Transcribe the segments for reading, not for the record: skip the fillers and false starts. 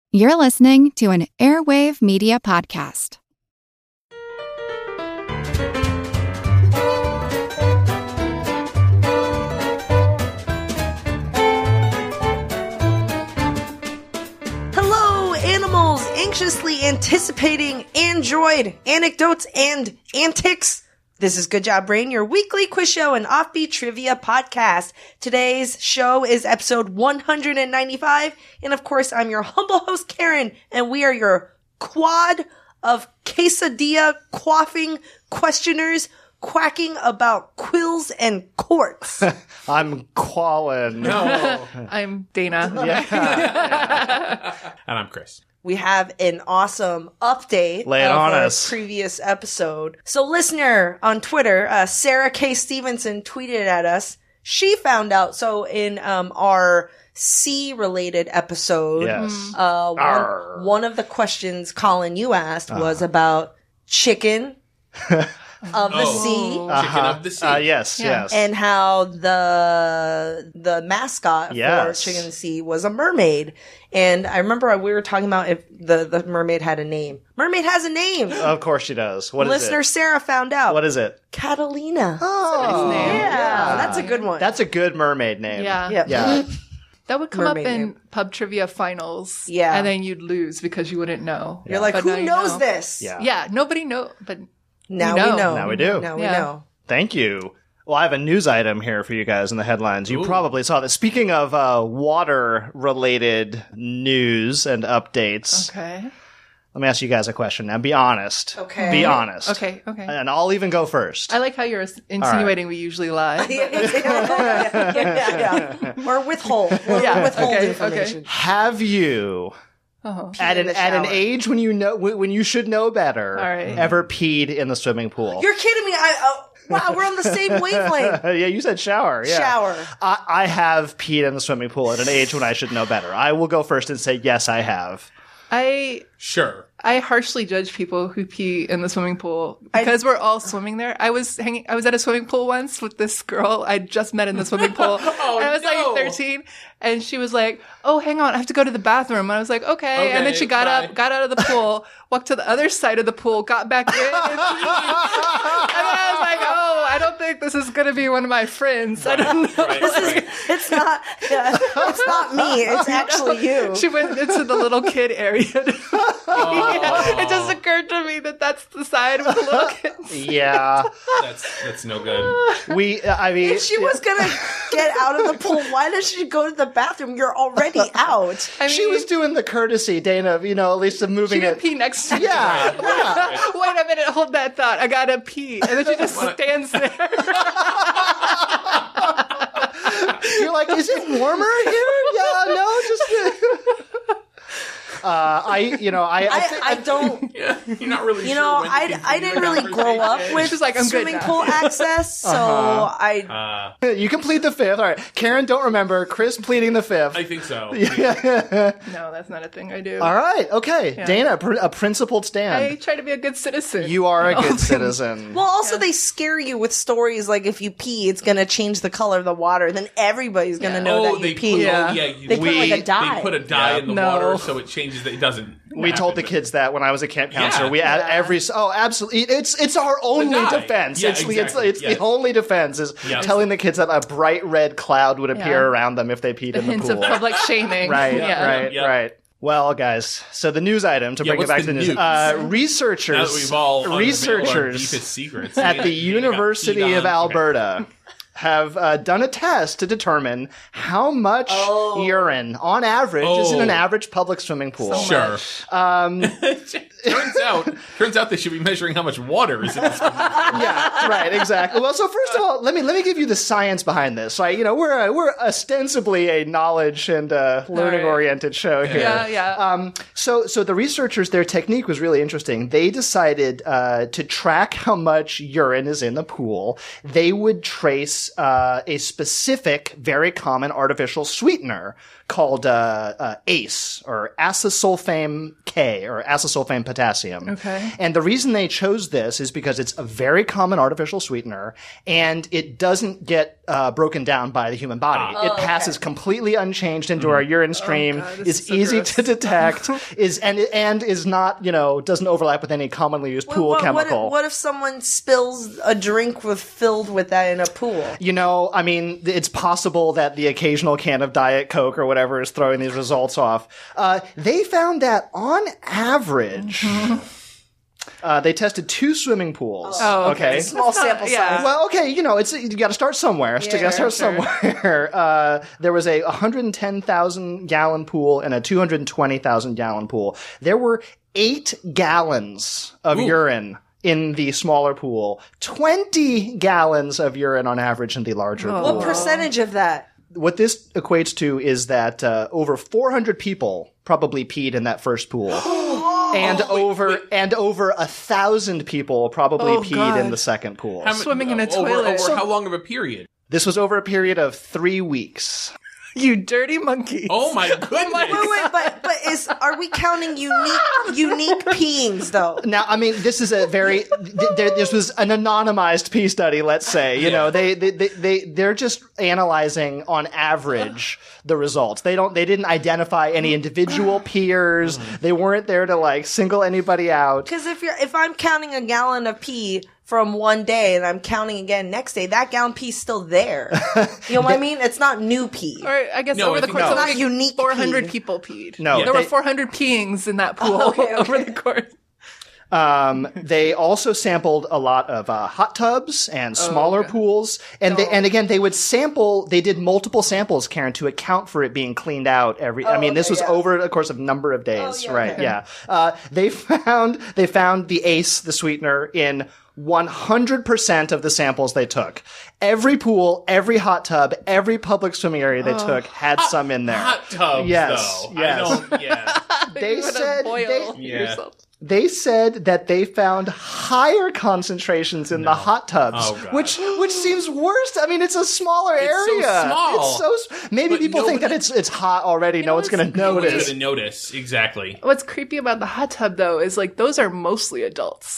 You're listening to an Airwave Media Podcast. Hello, animals anxiously anticipating Android anecdotes and antics. This is Good Job Brain, your weekly quiz show and offbeat trivia podcast. Today's show is episode 195, and of course, I'm your humble host, Karen, and we are your quad of quesadilla quaffing questioners quacking about quills and courts. I'm Quallen. No. I'm Dana. And I'm Chris. We have an awesome update Lay it of on our us. previous episode. So listener on Twitter, Sarah K. Stevenson tweeted at us. She found out, so in our C-related episode, Yes. one of the questions, Colin, you asked was about chicken of the sea. Chicken of the sea. Yes, Yeah. yes. And how the mascot Yes. for Chicken of the Sea was a mermaid. And I remember we were talking about if the mermaid had a name. Mermaid has a name. Of course she does. What is Listener it? Sarah found out. What is it? Catalina. Oh, name. Yeah, that's a good one. That's a good mermaid name. Yeah. Yep. Yeah. That would come Mermaid up in name. pub trivia finals. Yeah. And then you'd lose because you wouldn't know. You're like, But now who you knows know. this? Yeah. Yeah, nobody know, but Now We we know. know. Now we do. Now we Yeah. know. Thank you. Well, I have a news item here for you guys in the headlines. You Ooh. probably saw this. Speaking of water-related news and updates, okay. let me ask you guys a question. Now, be honest. Okay. Be honest. Okay. And I'll even go first. I like how you're insinuating we usually lie. yeah. Or withhold. Yeah, Withhold okay, information. Have you, Oh. at in an the at an shower. age when you should know better, All right. ever peed in the swimming pool? You're kidding me. Wow, we're on the same wavelength. Yeah, you said shower. Yeah. Shower. I have peed in the swimming pool at an age when I should know better. I will go first and say yes, I have. Sure. I harshly judge people who pee in the swimming pool because we're all swimming there. I was at a swimming pool once with this girl I just met in the swimming pool. And I was no. like 13, and she was like, "Oh, hang on, I have to go to the bathroom." And I was like, "Okay." And then she got bye. up, got out of the pool, walked to the other side of the pool, got back in, and then I was like, "Oh, I don't think this is gonna be one of my friends." I don't know. Right. It's not. Yeah, it's not me. It's actually you. She went into the little kid area. It just occurred to me that that's the side with the little kids. Yeah, That's no good. I mean, If she was gonna get out of the pool, why does she go to the bathroom? You're already out. I she was doing the courtesy, Dana, of, at least of moving She didn't it. pee next to me. Yeah, yeah. Wait a minute, hold that thought. I gotta pee. And then she just stands there. You're like, is it warmer here? Yeah, no, just. I don't. Yeah, you're not really You sure know, when to I continue didn't the really grow up conversation. with She's like, I'm good swimming now. pool access, so I. You complete the fifth. All right, Karen, don't remember. Chris pleading the fifth. I think so. No, that's not a thing I do. All right, okay, Yeah. Dana, a principled I stand. try to be a good citizen. You are a All good things. citizen. Well, also they scare you with stories like if you pee, it's gonna change the color of the water. Then everybody's gonna know Oh, that they you put, pee. Yeah. They put like a dye. They put a dye in the No. water so it changes. It doesn't. We told the kids that when I was a camp counselor. Yeah. We had absolutely. It's our only dye. defense. Yeah, it's exactly. it's Yes. the only defense is Yes. telling the kids that a bright red cloud would appear Yeah. around them if they peed The in the hints pool. of public shaming. Right, Yeah. right, Yep. right. Well, guys, so the news item to Yeah, bring it what's back to the the news. news? Now that Researchers, we've all unveiled our deepest researchers secrets at Dana- the Dana got University peed of on. Alberta have done a test to determine how much urine, on average, is in an average public swimming pool. Okay. Sure. Turns out they should be measuring how much water is in this. Yeah, right, exactly. Well, so first of all, let me give you the science behind this. Right, we're ostensibly a knowledge and learning oriented show here. Yeah, yeah. So the researchers, their technique was really interesting. They decided to track how much urine is in the pool. They would trace a specific, very common artificial sweetener called ACE, or acesulfame K, or acesulfame potassium. Okay. And the reason they chose this is because it's a very common artificial sweetener, and it doesn't get broken down by the human body. It passes completely unchanged into our urine stream, this is is so easy gross. to detect, and is not, doesn't overlap with any commonly used pool chemical. What if someone spills a drink filled with that in a pool? I mean, it's possible that the occasional can of Diet Coke or whatever is throwing these results off. They found that on average, they tested 2 swimming pools. Oh, okay. Small sample size. yeah. Well, okay, you got to start somewhere. You got to start somewhere. There was a 110,000 gallon pool and a 220,000 gallon pool. There were 8 gallons of urine in the smaller pool, 20 gallons of urine on average in the larger pool. What percentage of that? What this equates to is that over 400 people probably peed in that first pool. And over 1,000 people probably peed God. in the second pool. Swimming in a toilet. Over how long of a period? This was over a period of 3 weeks. You dirty monkey. Oh my goodness! Wait, but are we counting unique peeings though? Now, I mean, this is a very this was an anonymized pee study. Let's say, they're just analyzing on average the results. They didn't identify any individual peers. They weren't there to single anybody out. Because if I'm counting a gallon of pee from one day and I'm counting again next day, that gallon pee's still there. You know what I mean? It's not new pee. Or I guess No, over I the think course of It's a not week, unique 400 pee. people peed. No, there were they- 400 peeings in that pool over the course. They also sampled a lot of hot tubs and smaller pools, and they would sample. They did multiple samples, Karen, to account for it being cleaned out every. I mean, this was over a course of number of days, right? okay. Yeah. They found the ACE, the sweetener, in 100% of the samples they took. Every pool, every hot tub, every public swimming area they took had some in there. Hot tubs, Yes, though. yes. I don't, yeah. They You wanna said boil Yeah. yourself. They said that they found higher concentrations in the hot tubs, Oh, God. which seems worse. I mean, it's a smaller It's so area. small. It's so maybe But people think that it's hot already. No one's what's going to No one's notice. gonna notice. Exactly. What's creepy about the hot tub though is those are mostly adults.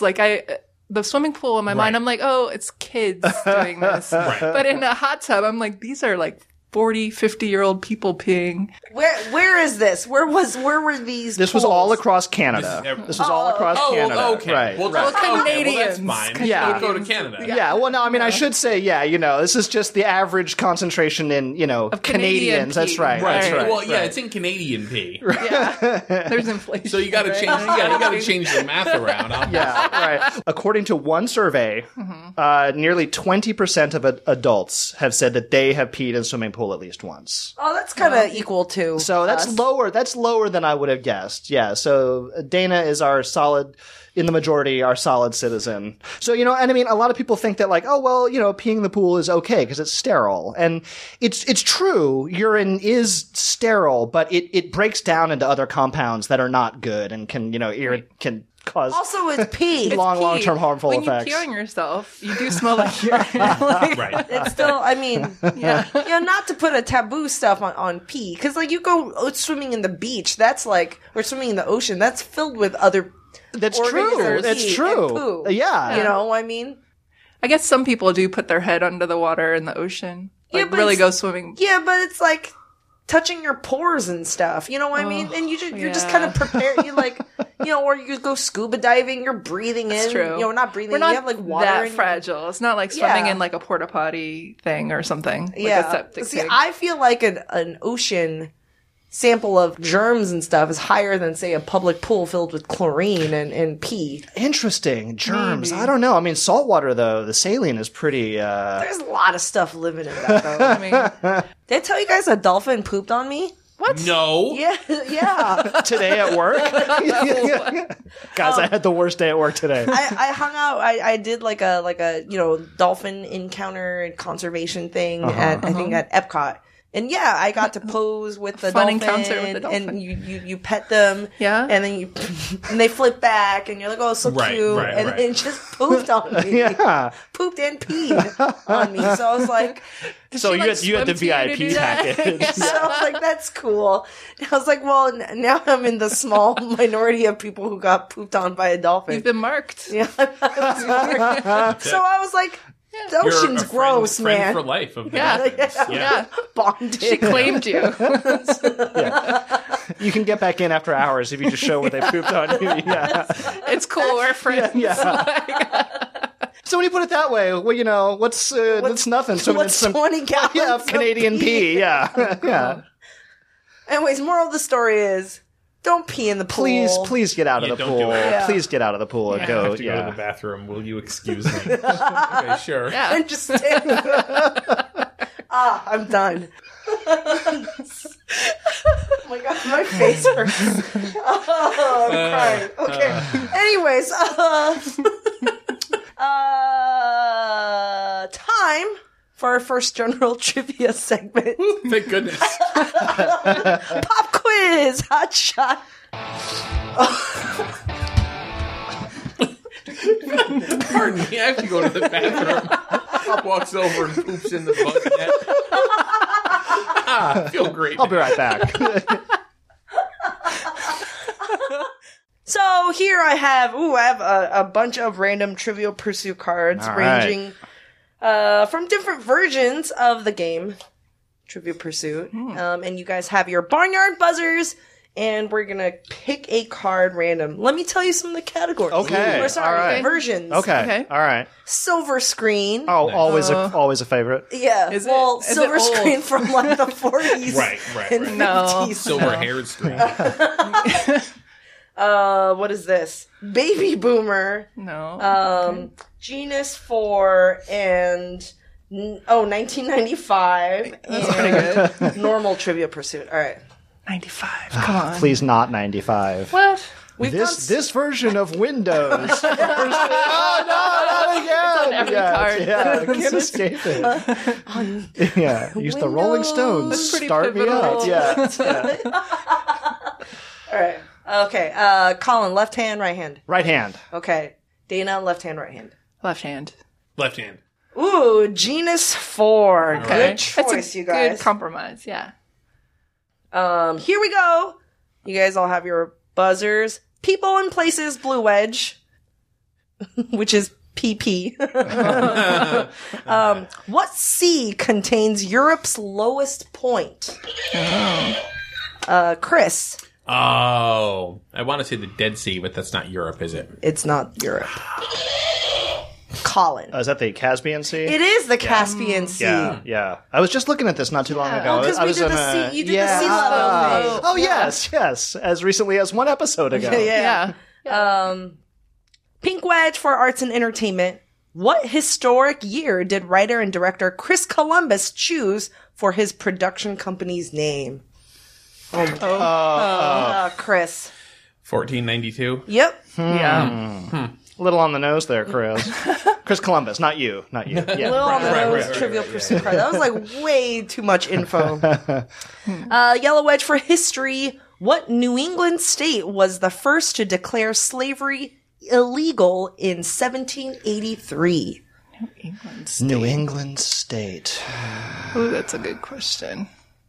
The swimming pool in my mind, Right. I'm like, oh, it's kids doing this. But in a hot tub, I'm like, these are 40, 50-year-old people peeing. Where is this? Where were these? This was pools? all across Canada. This is- This was all across Canada. okay. Right. Well, right. Canadians. Well, that's fine. Yeah. Go to Canada. Yeah, well, no, I mean, I should say, this is just the average concentration in, Canadian Canadians. That's pee. right. Right. That's right. Well, yeah, right. it's in Canadian pee. There's inflation. So you got to change. Yeah, you got to change the math around. Yeah, right. According to one survey, nearly 20% of adults have said that they have peed in a swimming pool at least once. Oh, that's kind of equal to. So that's us. lower. That's lower than I would have guessed. Yeah. So Dana is our solid, in the majority, our solid citizen. So, and I mean, a lot of people think that peeing in the pool is okay because it's sterile. And it's true. Urine is sterile, but it breaks down into other compounds that are not good and can cause Also, it's pee. long-term harmful when effects. you pee on yourself, you do smell like urine. Right. It's still, I mean, not to put a taboo stuff on pee, because you go swimming in the beach, that's or swimming in the ocean, that's filled with other. That's true. organisms That's and true. poo. Yeah. You know, I mean, I guess some people do put their head under the water in the ocean. Yeah, but really it's- go swimming. yeah, but it's touching your pores and stuff. You know what I mean? And you're just kind of prepared. You or you go scuba diving. You're breathing in. True. Not breathing. We're not you have water that in your- fragile. It's not like swimming Yeah. in a porta potty thing or something. Yeah. Like a septic See, tank. I feel like an ocean sample of germs and stuff is higher than, say, a public pool filled with chlorine and pee. Interesting. Germs. I don't know. I mean, saltwater, though, the saline is pretty, There's a lot of stuff living in that, though. I mean, Did I tell you guys a dolphin pooped on me? No. Yeah. today at work. Guys, I had the worst day at work today. I hung out. I did like a dolphin encounter and conservation thing at I think at Epcot. And yeah, I got to pose with the Fun dolphin, encounter with the dolphin. and you pet them, Yeah. and then and they flip back, and you're like, oh, so Right, cute, right, and right. it just pooped on me, Yeah. pooped and peed on me. So I was like, So you had the swim to you to VIP do that? package. so I was like, that's cool. And I was like, well, now I'm in the small minority of people who got pooped on by a dolphin. you've been marked. Yeah. So I was like, The ocean's You're a gross, friend man. for life of the Yeah. dolphins. Yeah. Bonded. She claimed you. You can get back in after hours if you just show where they pooped on you. Yeah. It's cool. We're friends. So when you put it that way, well, you know, that's nothing. So What's 20 gallons yeah, of Canadian pee. Yeah. Yeah. Anyways, moral of the story is, don't pee in the pool. Please get out of Yeah, the don't pool. do it. Yeah. Please get out of the pool and I go. have to go to the bathroom. Will you excuse me? Okay, sure. Yeah. And just stand I'm done. Oh my god, my face hurts. Oh, I'm crying. Okay. Anyways, time for our first general trivia segment. Thank goodness. Pop quiz, hot shot. Pardon me, I have to go to the bathroom. Pop walks over and poops in the bug net. I feel great. I'll be right back. So here I have a bunch of random Trivial Pursuit cards All right. ranging from different versions of the game, Trivial Pursuit. And you guys have your barnyard buzzers, and we're gonna pick a card random. Let me tell you some of the categories. Okay. Or sorry, All right. versions. Okay. All right. Silver screen. Oh, always a favorite. Yeah. Is well, it silver old? screen from like the 40s Right. and Right. No. 50s. Silver-haired screen. What is this? Baby Boomer. No. Genus 4 and 1995. That's and pretty good. Normal Trivia Pursuit. All right. 95. Come on. Please not 95. What? We've done This version of Windows. Oh no, not again! every card. Yeah, can't escape it. Yeah, use the Rolling Stones. That's pretty Start me up. pivotal. Yeah. all right. Okay. Colin, left hand, right hand. Right hand. Okay. Dana, left hand, right hand. Left hand. Left hand. Ooh, Genus 4. Okay. Good choice, That's a you guys. good compromise. Yeah. Here we go. You guys all have your buzzers. People and Places, Blue Wedge, which is PP. What sea contains Europe's lowest point? Chris, Oh. I want to say the Dead Sea, but that's not Europe, is it? it's not Europe. Colin, Is that the Caspian Sea? it is the Caspian Sea. Yeah. I was just looking at this not too long ago. Well, 'cause I we was did in the a- sea- you did the sea level thing. Oh, yes. As recently as one episode ago. Yeah. Pink Wedge for arts and entertainment. What historic year did writer and director Chris Columbus choose for his production company's name? Chris. 1492. Yep. Yeah. A little on the nose there, Chris. Chris Columbus, not you. Not you. Yeah. Little on the nose, right, Trivial Pursuit card. That was like way too much info. Yellow Wedge for history. What New England state was the first to declare slavery illegal in 1783? New England State. Ooh, that's a good question.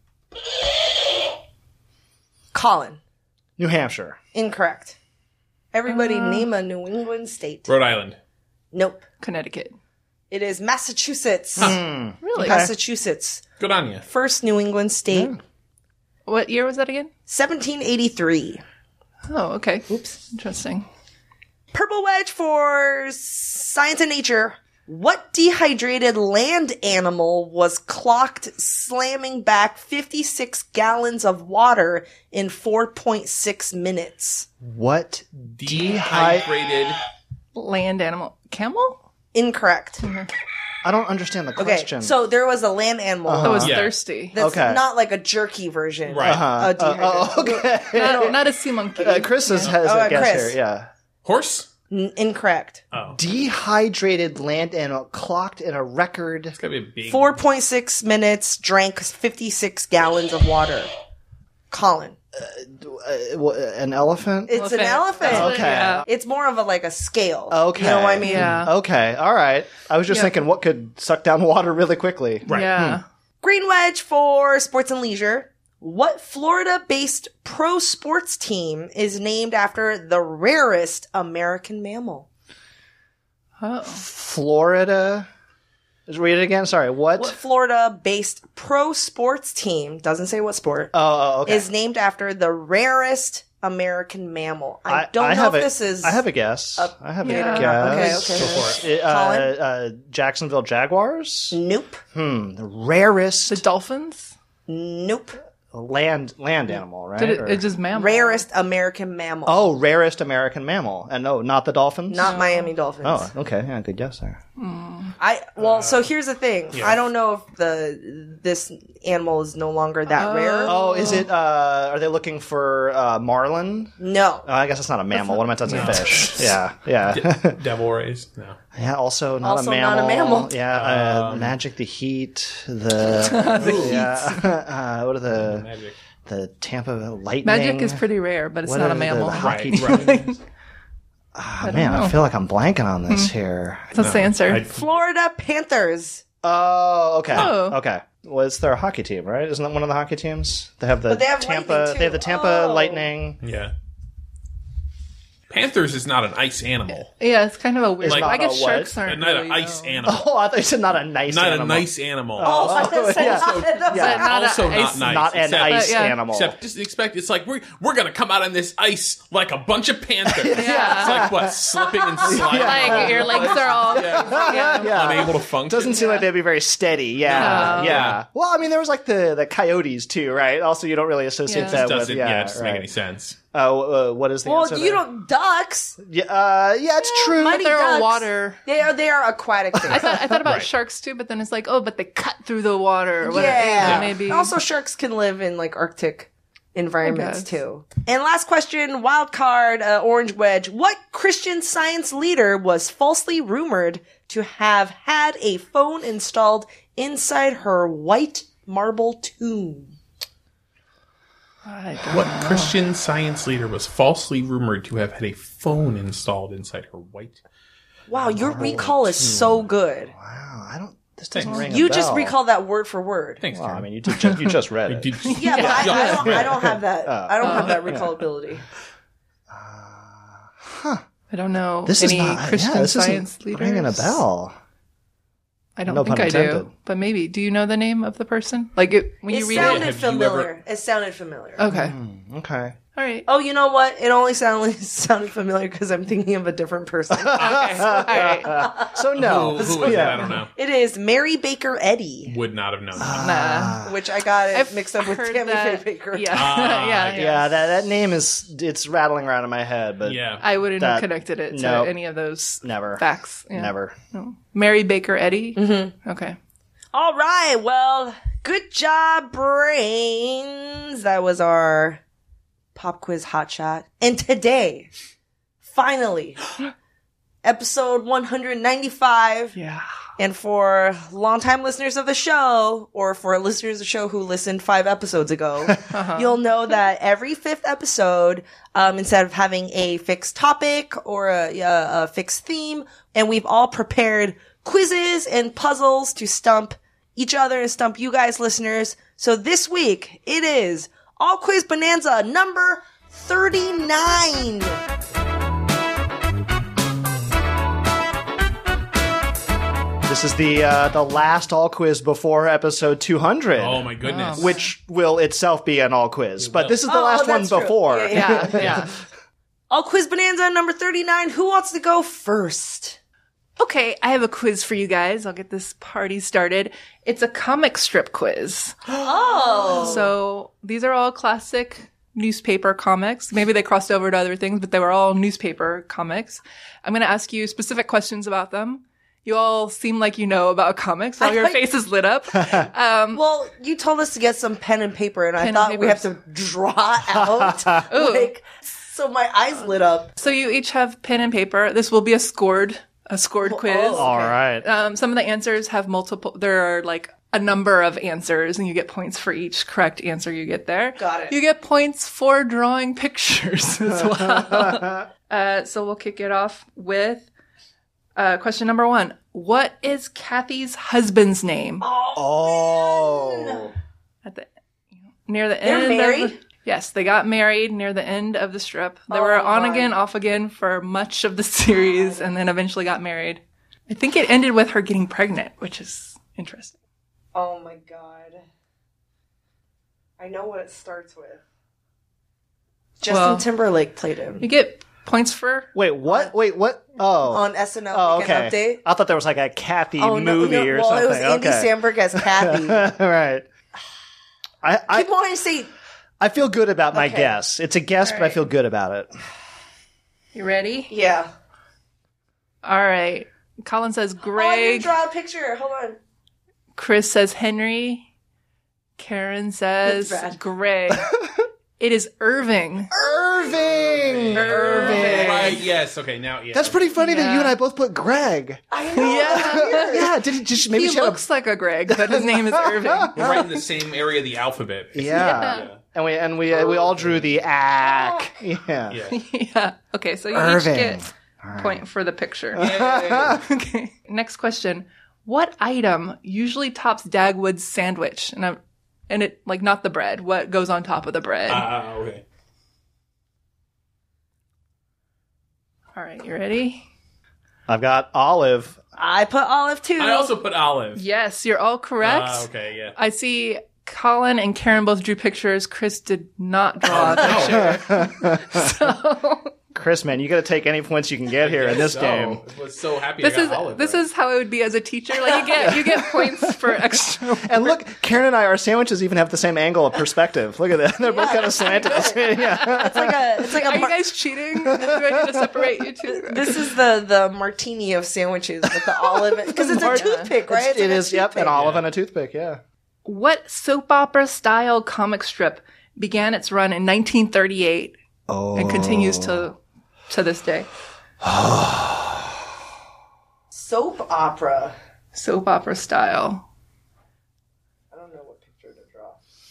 Colin. New Hampshire. Incorrect. Everybody name a New England state. Rhode Island. Nope. Connecticut. It is Massachusetts. Really? Massachusetts. Good on you. First New England state. What year was that again? 1783. Oh, okay. Oops. Interesting. Purple Wedge for science and nature. What dehydrated land animal was clocked slamming back 56 gallons of water in 4.6 minutes? What Dehydrated. Land animal. Camel? Incorrect. I don't understand the Okay, question. so there was a land animal That was Yeah. thirsty. that's Okay. not like a jerky version. Right. A dehydrated. okay. Not a sea monkey. Chris has a guess Chris. here. Yeah. Horse? Incorrect. Dehydrated land animal clocked in a record. It's gotta be a big. 4.6 minutes, drank 56 gallons of water. Colin. An elephant? It's an elephant. That's what- Okay. Yeah. It's more of a like a scale. Okay. You know what I mean? Yeah. Okay. All right. I was just thinking what could suck down water really quickly. Right. Yeah. Green Wedge for sports and leisure. What Florida-based pro sports team is named after the rarest American mammal? Oh. Florida. Just read it again. Sorry. What? Florida-based pro sports team, doesn't say what sport, Okay. is named after the rarest American mammal. I don't know if this is... I have a guess. I have a Yeah. guess. Okay. Go for it. Colin? Jacksonville Jaguars? Nope. The rarest The dolphins? Nope. land animal, right? Did Or- it just mammal? Rarest American mammal. Oh, rarest American mammal. And no, not the dolphins? Not Miami Dolphins. Oh, okay. Yeah, good guess there. So here's the thing. Yeah. I don't know if this animal is no longer that rare. Oh, is it, are they looking for, marlin? No. Oh, I guess it's not a mammal. What am I talking about? Fish. Yeah. Devil rays? No. Yeah, also not Also a mammal. not a mammal. Yeah, Magic the Heat, what are Magic. the Tampa Lightning? Magic is pretty rare, but it's What not are a mammal. the hockey Right. teams? Man, I feel like I'm blanking on this here. That's the answer. Florida Panthers. Oh, okay. Oh. Okay. Well, it's their hockey team, right? Isn't that one of the hockey teams? They have the But they have Tampa. lightning, too. They have the Tampa Oh. Lightning. Yeah. Panthers is not an ice animal. Yeah, it's kind of a weird. It's I not guess a what? sharks aren't Not really an ice known. animal. Oh, I thought you said not a nice Not animal. a nice animal. I said yeah. not- But not also a not ice- nice. Not an except, ice yeah. animal. Except just expect it's like we're gonna come out on this ice like a bunch of panthers. Yeah. It's like what, slipping and sliding. Like your legs are all. yeah. Unable to function. Doesn't seem like they'd be very steady. Yeah, No. yeah. Well, I mean, there was like the coyotes too, right? Also, you don't really associate Yeah. that with. doesn't Yeah, just right. make any sense. What is the Well, answer? you there? don't ducks. Yeah, it's true. Mighty They're ducks. water. They are aquatic things. I thought about Right. sharks too, but then it's like, oh, but they cut through the water. Or whatever. Yeah. Maybe. Also, sharks can live in like Arctic environments guess. too. And last question, wild card, orange wedge. What Christian Science leader was falsely rumored to have had a phone installed inside her white marble tomb? I don't What Christian Science leader was falsely rumored to have had a phone installed inside her white? Wow, your recall is so good. Wow, I don't. This doesn't Thanks. ring a You bell. just recall that word for word. Thanks, Well, I Karen. mean, you just read it. Yeah, but I don't have that. Oh. I don't have that recall ability. I don't know This any is not. Christian this Science isn't leaders. ringing a bell. I don't No think pun I do, intended. but maybe. Do you know the name of the person? Like when you It read sounded it. Have you familiar. It sounded familiar. Okay. Okay. All right. Oh, you know what? It only sounded familiar because I'm thinking of a different person. Okay. All right. So no. Who was it? I don't know. It is Mary Baker Eddy, Would not have known that. Nah. which I got it I've mixed up with heard Tammy that- Faye Baker. Yeah. Ah, yeah. Yeah, that name it's rattling around in my head, but Yeah. I wouldn't That- have connected it to nope. any of those never, facts. Yeah. never. No. Mary Baker Eddy? Mm-hmm. Okay. All right. Well, good job, brains. That was our pop quiz hotshot. And today, finally, episode 195. Yeah. And for longtime listeners of the show, or for listeners of the show who listened 5 episodes ago, you'll know that every 5th episode, instead of having a fixed topic or a fixed theme, and we've all prepared quizzes and puzzles to stump each other and stump you guys listeners. So this week, it is All Quiz Bonanza number 39. This is the last all quiz before episode 200. Oh my goodness. Which will itself be an all quiz, but this is the Oh, last one that's true. before. Yeah. Yeah. All Quiz Bonanza number 39. Who wants to go first? Okay, I have a quiz for you guys. I'll get this party started. It's a comic strip quiz. Oh. So these are all classic newspaper comics. Maybe they crossed over to other things, but they were all newspaper comics. I'm going to ask you specific questions about them. You all seem like you know about comics. All your faces lit up. Well, you told us to get some pen and paper, and I Pen and thought we have papers. to draw out. So my eyes lit up. So you each have pen and paper. This will be a scored quiz. All right. Some of the answers have multiple. There are like a number of answers, and you get points for each correct answer you get there. Got it. You get points for drawing pictures as well. So we'll kick it off with question number 1. What is Kathy's husband's name? Oh. At the near the They're end. married? Yes, they got married near the end of the strip. They were on my. again, off again for much of the series, and then eventually got married. I think it ended with her getting pregnant, which is interesting. Oh my god. I know what it starts with. Justin Timberlake played him. You get points for... Wait, what? Wait, what? Oh. On SNL, Oh, like an okay. update. I thought there was like a Kathy Oh, movie or well, something. it was Andy Okay. Samberg as Kathy. Right. I Keep wanting to say... I feel good about my Okay. guess. It's a guess, but I feel good about it. You ready? Yeah. All right. Colin says Oh, I Greg. didn't draw a picture. Hold on. Chris says Henry. Karen says That's bad. Greg. It is Irving. Irving! Right, yes. Okay, now, yeah. That's pretty funny that Yeah. you and I both put Greg. I know. Yeah. Yeah, maybe He she had looks like a Greg, but his name is Irving. We're right in the same area of the alphabet. Yeah. And we all drew the ack. Yeah. Yeah. Okay, so you Irving. each get point for the picture. Yay. Okay. Next question. What item usually tops Dagwood's sandwich? And it, like, not the bread. What goes on top of the bread? Okay. All right, you ready? I've got olive. I put olive too. I also put olive. Yes, you're all correct. Okay, yeah. I see Colin and Karen both drew pictures. Chris did not draw a picture. So Chris, man, you got to take any points you can get here in this game. I was so happy I got olive. this is how it would be as a teacher. Like you get points for extra. And look, Karen and I, our sandwiches even have the same angle of perspective. Look at that. They're both kind of slanted. Yeah. It's like Are a you guys cheating? Do I need to separate you two? This is the martini of sandwiches with the olive because it's a toothpick, right? It's It like a is, yep, toothpick. an olive and a toothpick, yeah. What soap opera style comic strip began its run in 1938 and continues to this day? Soap opera. Soap opera style. I don't know what picture to draw.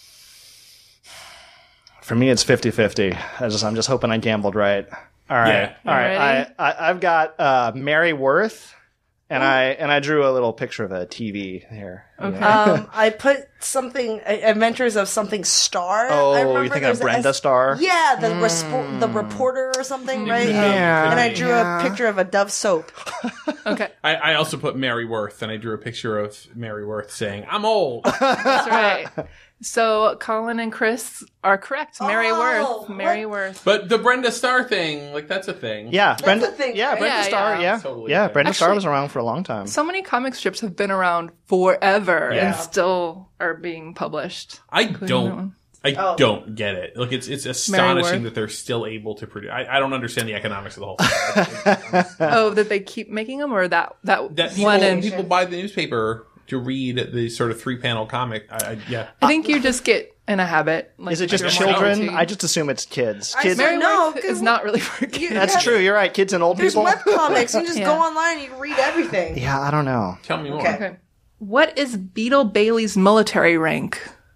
For me, it's 50-50. I'm just hoping I gambled right. All right. Yeah. All right. Ready? I've got Mary Worth, and I drew a little picture of a TV here. Okay. Yeah. I put something Adventures of something Star. I Oh, remember you're thinking there's of Brenda Starr? Yeah, the reporter or something, right? Yeah. And I drew a picture of a Dove soap. Okay. I also put Mary Worth, and I drew a picture of Mary Worth saying, "I'm old." That's right. So Colin and Chris are correct. Mary Oh, Worth. Mary Worth. But the Brenda Starr thing, like, that's a thing. Yeah, Brenda. the thing, Yeah, right? Brenda Yeah, Starr. yeah. Yeah, Totally, yeah. yeah. Brenda Starr Actually- was around for a long time. So many comic strips have been around forever Yeah. and still are being published. I that don't. one. I don't get it. Like, it's astonishing Worth. that they're still able to produce. I don't understand the economics of the whole thing. Oh, that they keep making them, or that That one? people buy the newspaper to read the sort of 3-panel comic. Yeah. I think you just get in a habit. Like, Is it just like your children? mortality. I just assume it's kids. I Kids. said- Mary No, Worth is not really for kids. That's true. You're right. Kids and old There's people. webcomics. You just Yeah. go online and you can read everything. Yeah, I don't know. Tell me more. Okay. Okay. What is Beetle Bailey's military rank?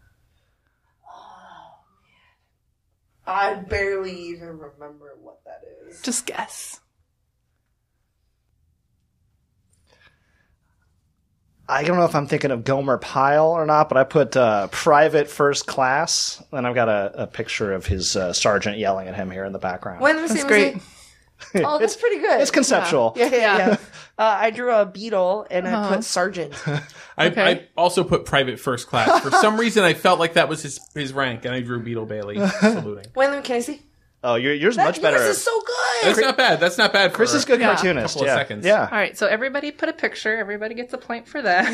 I barely even remember what that is. Just guess. I don't know if I'm thinking of Gomer Pyle or not, but I put private first class, and I've got a picture of his sergeant yelling at him here in the background. When was That's it? great. Oh, that's pretty good. It's conceptual. Yeah. I drew a beetle and I put sergeant. Okay. I also put private first class. For some reason, I felt like that was his rank, and I drew Beetle Bailey saluting. Wait, can I see? Oh, yours much better. Yours is so good. That's not bad. That's not bad. Chris is a good Yeah. cartoonist. Couple of yeah. seconds. All Yeah. right, so everybody put a picture. Everybody gets a point for that.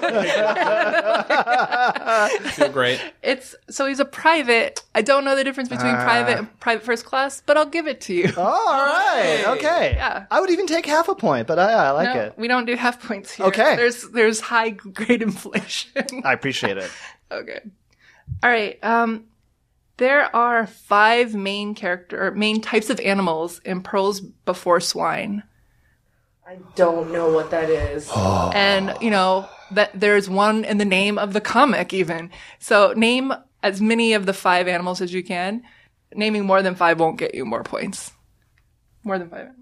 Feel great. So he's a private. I don't know the difference between private and private first class, but I'll give it to you. Oh, all right. Okay. Yeah. I would even take half a point, but I like No, it. we don't do half points here. Okay. There's high grade inflation. I appreciate it. Okay. All right. There are 5 main types of animals in Pearls Before Swine. I don't know what that is. And, that there's one in the name of the comic even. So name as many of the 5 animals as you can. Naming more than 5 won't get you more points. More than 5.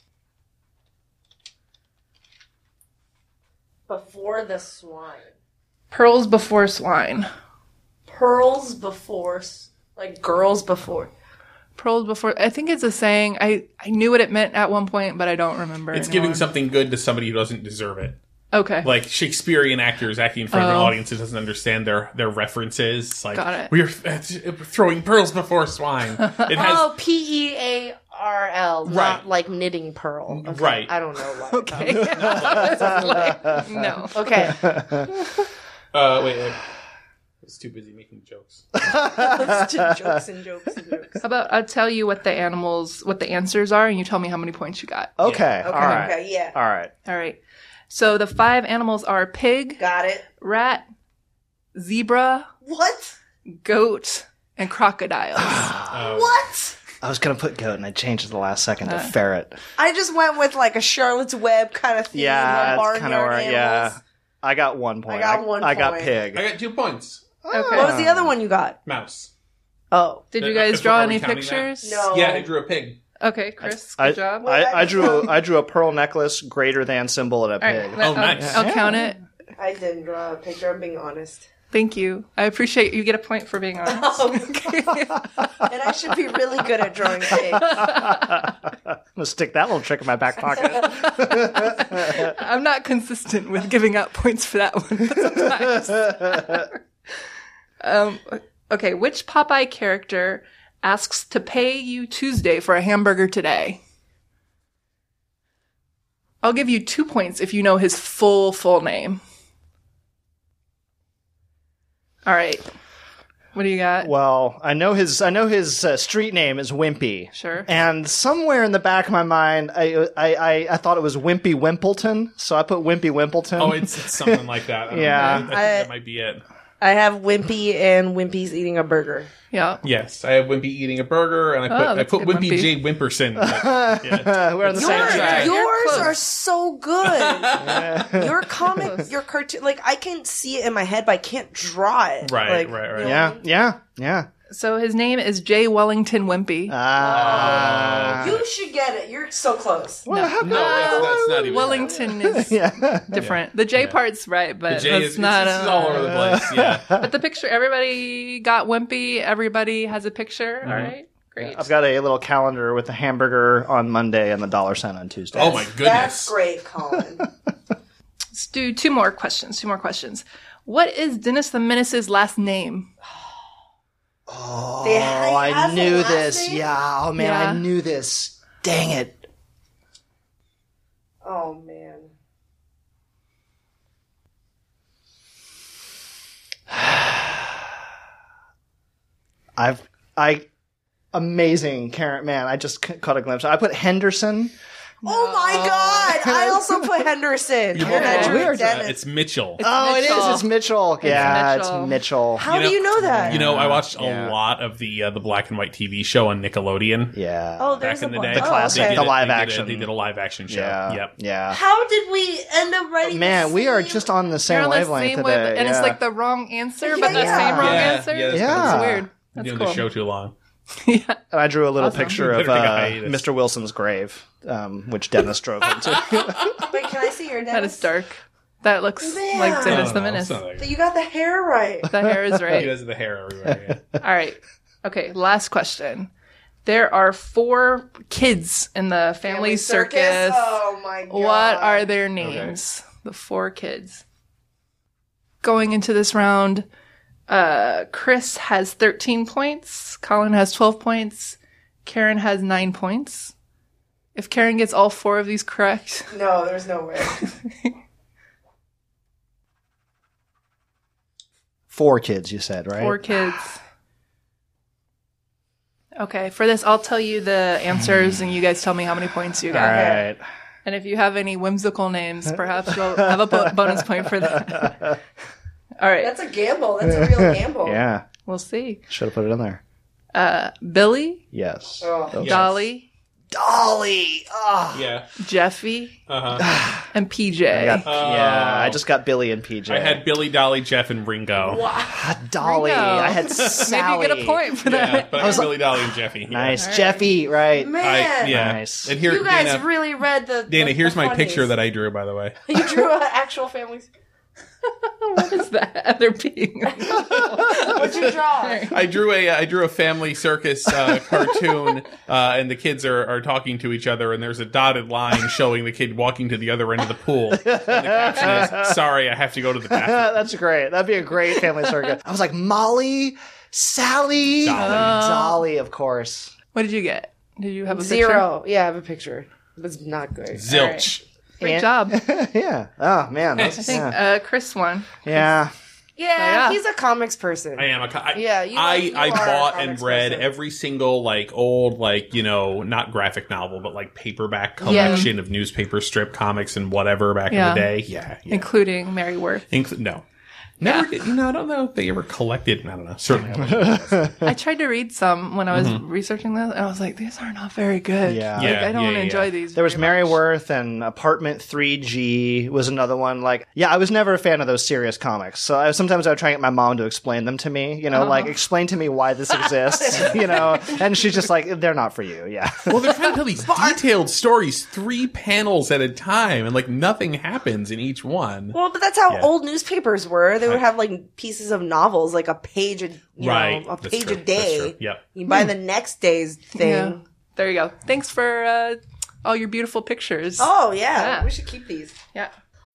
Before the swine. Pearls Before Swine. Pearls before, like girls before. Pearls before. I think it's a saying. I knew what it meant at one point, but I don't remember. It's anymore. giving something good to somebody who doesn't deserve it. Okay. Like Shakespearean actors acting in front of an audience that doesn't understand their references. It's like, Got it. we're throwing pearls before swine. It has Oh, PEARL, not like knitting pearl. Okay. Right. I don't know why. Okay. No. Okay. wait. I was too busy making jokes. Jokes and jokes and jokes. How about I'll tell you what the answers are, and you tell me how many points you got. Okay. All right. Okay, yeah. All right. All right. So the 5 animals are pig, Got it. rat, zebra, What? goat, and crocodiles. What? I was gonna put goat, and I changed at the last second to ferret. I just went with like a Charlotte's Web kind of theme. Yeah, like that's kind of barnyard where. animals. Yeah, I got 1 point. I got 1 I got point. pig. I got 2 points. Okay. What was the other one you got? Mouse. Oh. Did you Are guys draw we any counting that? pictures? No. Yeah, I drew a pig. Okay, Chris, I, good job. I drew a pearl necklace greater than symbol and a All right, pig. Oh, nice. I'll count it. I didn't draw a picture. I'm being honest. Thank you. I appreciate you get a point for being honest. And I should be really good at drawing pigs. I'm gonna stick that little trick in my back pocket. I'm not consistent with giving out points for that one, but sometimes. Okay, which Popeye character asks to pay you Tuesday for a hamburger today? I'll give you 2 points if you know his full name. All right. What do you got? Well, I know his street name is Wimpy. Sure. And somewhere in the back of my mind, I thought it was Wimpy Wimpleton, so I put Wimpy Wimpleton. Oh, it's something like that. I don't Yeah. know. I think that might be it. I have Wimpy and Wimpy's eating a burger. Yeah. Yes, I have Wimpy eating a burger, and I that's put a good Wimpy Wimpy. J. Wimperson. Yeah. We're on the same track. Yours close. are so good. Your comic, your cartoon, like I can see it in my head, but I can't draw it. Right, Like, right. you know Yeah, what I mean? yeah. So his name is J. Wellington Wimpy. You should get it. You're so close. No, that's not even. Wellington is different. The J part's right, but J that's is not. it's all over the place. Yeah. But the picture, everybody got Wimpy. Everybody has a picture. All right, great. I've got a little calendar with a hamburger on Monday and the $1 sign on Tuesday. Oh my goodness. That's great, Colin. Let's do 2 more questions. What is Dennis the Menace's last name? Oh, I knew this. Yeah. Oh man, Yeah. I knew this. Dang it. Oh man. Amazing, Karen. Man, I just caught a glimpse. I put Henderson. Oh my God! I also put Henderson. You're And I both drew wrong. Dennis. It's Mitchell. Oh, it is. Mitchell. It's Mitchell. Yeah, Mitchell. it's Mitchell. How do you know that? You know, I watched Yeah. a lot of the black and white TV show on Nickelodeon. Yeah. Oh, Back there's in the a day, bunch. The classic, Okay. the live they action. They did a live action show. Yeah. Yep. Yeah. How did we end up writing? Man, the we are same- just on the same You're on the wavelength same today. wave, and yeah. it's like the wrong answer, but the Yeah. same wrong Yeah. answer. Yeah, that's Yeah. That's weird. Been That's doing cool. the show too long. Yeah. And I drew a little Awesome. picture We of better take a hiatus. Mr. Wilson's grave, which Dennis drove into. Wait, can I see your Dennis? That is dark. That looks Man. like Dennis No, the no, Menace. it's not that good. You got the hair right. The hair is He right. does the hair everywhere. Yeah. All right. Okay, last question. There are 4 kids in the family circus. Oh my God. What are their names? The 4 kids. Going into this round, Chris has 13 points. Colin has 12 points. Karen has 9 points. If Karen gets all 4 of these correct, No, there's no way. 4 kids, you said, right? 4 kids. Okay, for this, I'll tell you the answers and you guys tell me how many points you All got. right. And if you have any whimsical names, perhaps you'll have a bonus point for that. All right, That's a gamble. That's a real gamble. Yeah. we'll see. Should have put it in there. Billy, Yes. Oh. Yes. Dolly, Dolly. Oh. Yeah. Jeffy, Uh-huh. and PJ. Yeah, I just got Billy and PJ. I had Billy, Dolly, Jeff, and Ringo. Dolly. Ringo. I had Maybe Sally. you get a point for that. Yeah, but I was Billy, Dolly, and Jeffy. Nice. All right. Jeffy, right. Man. Yeah. Nice. And here, You guys Dana, really read the Dana, the here's my funnies. picture that I drew, by the way. You drew an actual family. What is that other being? What'd you draw? I drew a family circus cartoon, and the kids are talking to each other, and there's a dotted line showing the kid walking to the other end of the pool. And the caption is, "Sorry, I have to go to the bathroom." That's great. That'd be a great family circuit. I was like, Molly, Sally, Dolly, of course. What did you get? Did you have a picture? 0. Yeah, I have a picture. It's not good. Zilch. Great job. Yeah. Oh man. I think Chris won. Yeah. Yeah, Yeah. he's a comics person. I am a. you I are a bought and comics read person. every single like old not graphic novel, but like paperback collection of newspaper strip comics and whatever back in the day. Yeah. Including Mary Worth. No. Never did. I don't know if they ever collected. I don't know. Certainly. I tried to read some when I was researching this, and I was like, these are not very good. Yeah. Like, I don't enjoy these. There was very Mary much. Worth and Apartment 3G was another one. Like, yeah, I was never a fan of those serious comics. So sometimes I would try and get my mom to explain them to me, like explain to me why this exists, and she's just like, they're not for you. Yeah. Well, they're trying to tell these detailed stories, 3 panels at a time, and like nothing happens in each one. Well, but that's how old newspapers were. They would have like pieces of novels, like a page a That's page true. a day. That's true. Yep. You buy the next day's thing. Yeah. There you go. Thanks for all your beautiful pictures. Oh yeah. Yeah. We should keep these. Yeah.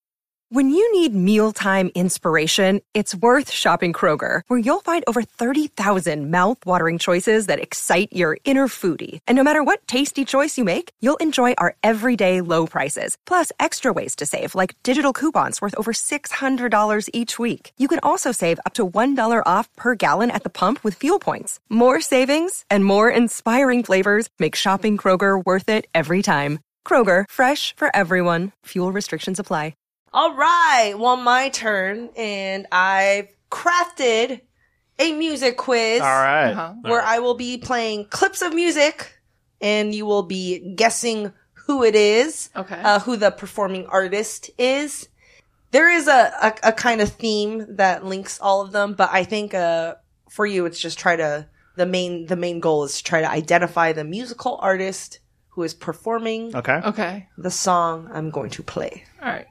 When you need mealtime inspiration, it's worth shopping Kroger, where you'll find over 30,000 mouth-watering choices that excite your inner foodie. And no matter what tasty choice you make, you'll enjoy our everyday low prices, plus extra ways to save, like digital coupons worth over $600 each week. You can also save up to $1 off per gallon at the pump with fuel points. More savings and more inspiring flavors make shopping Kroger worth it every time. Kroger, fresh for everyone. Fuel restrictions apply. All right. Well, my turn, and I've crafted a music quiz. All right. Uh-huh. Where I will be playing clips of music, and you will be guessing who it is. Okay. Who the performing artist is. There is a kind of theme that links all of them, but I think for you, it's just the main goal is to try to identify the musical artist who is performing Okay. the song I'm going to play. All right.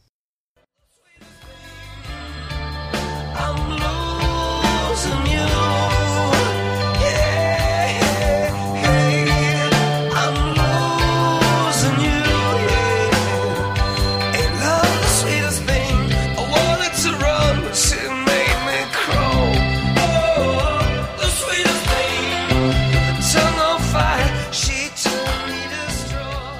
I'm losing you. Yeah, I'm losing you. Yeah. Ain't love the sweetest thing? I wanted to run, but she made me crawl. Oh, the sweetest thing. The tongue on fire, she told me to destroy.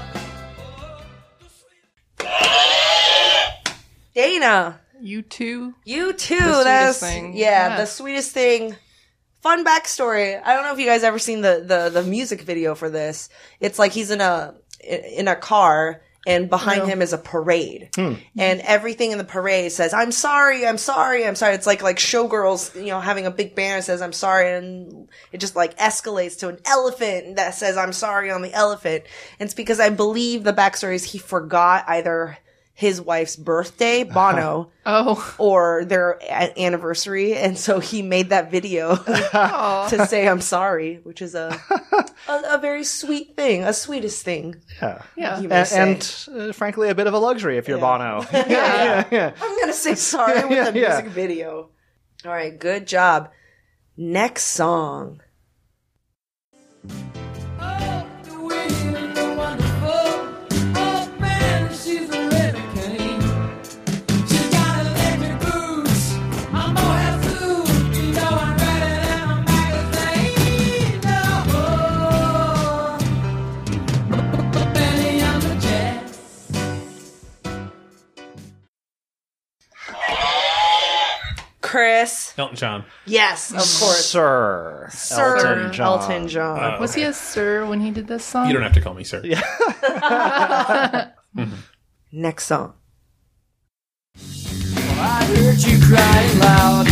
Dana. You too. You too. The That's sweetest thing. Yeah, Yeah. the sweetest thing. Fun backstory. I don't know if you guys ever seen the music video for this. It's like he's in a car, and behind him is a parade, and everything in the parade says "I'm sorry, I'm sorry, I'm sorry." It's like showgirls, having a big banner that says "I'm sorry," and it just like escalates to an elephant that says "I'm sorry" on the elephant. And it's because I believe the backstory is he forgot either his wife's birthday, Bono, Oh. or their anniversary, and so he made that video to say I'm sorry, which is a very sweet thing, a sweetest thing. Yeah. You may say. And frankly, a bit of a luxury if you're Bono. I'm gonna say sorry with a Yeah. music video. All right, good job. Next song. Chris. Elton John. Yes, of course. Sir. Sir Elton John. Elton John. Was he a sir when he did this song? You don't have to call me sir. Next song. I heard you crying loud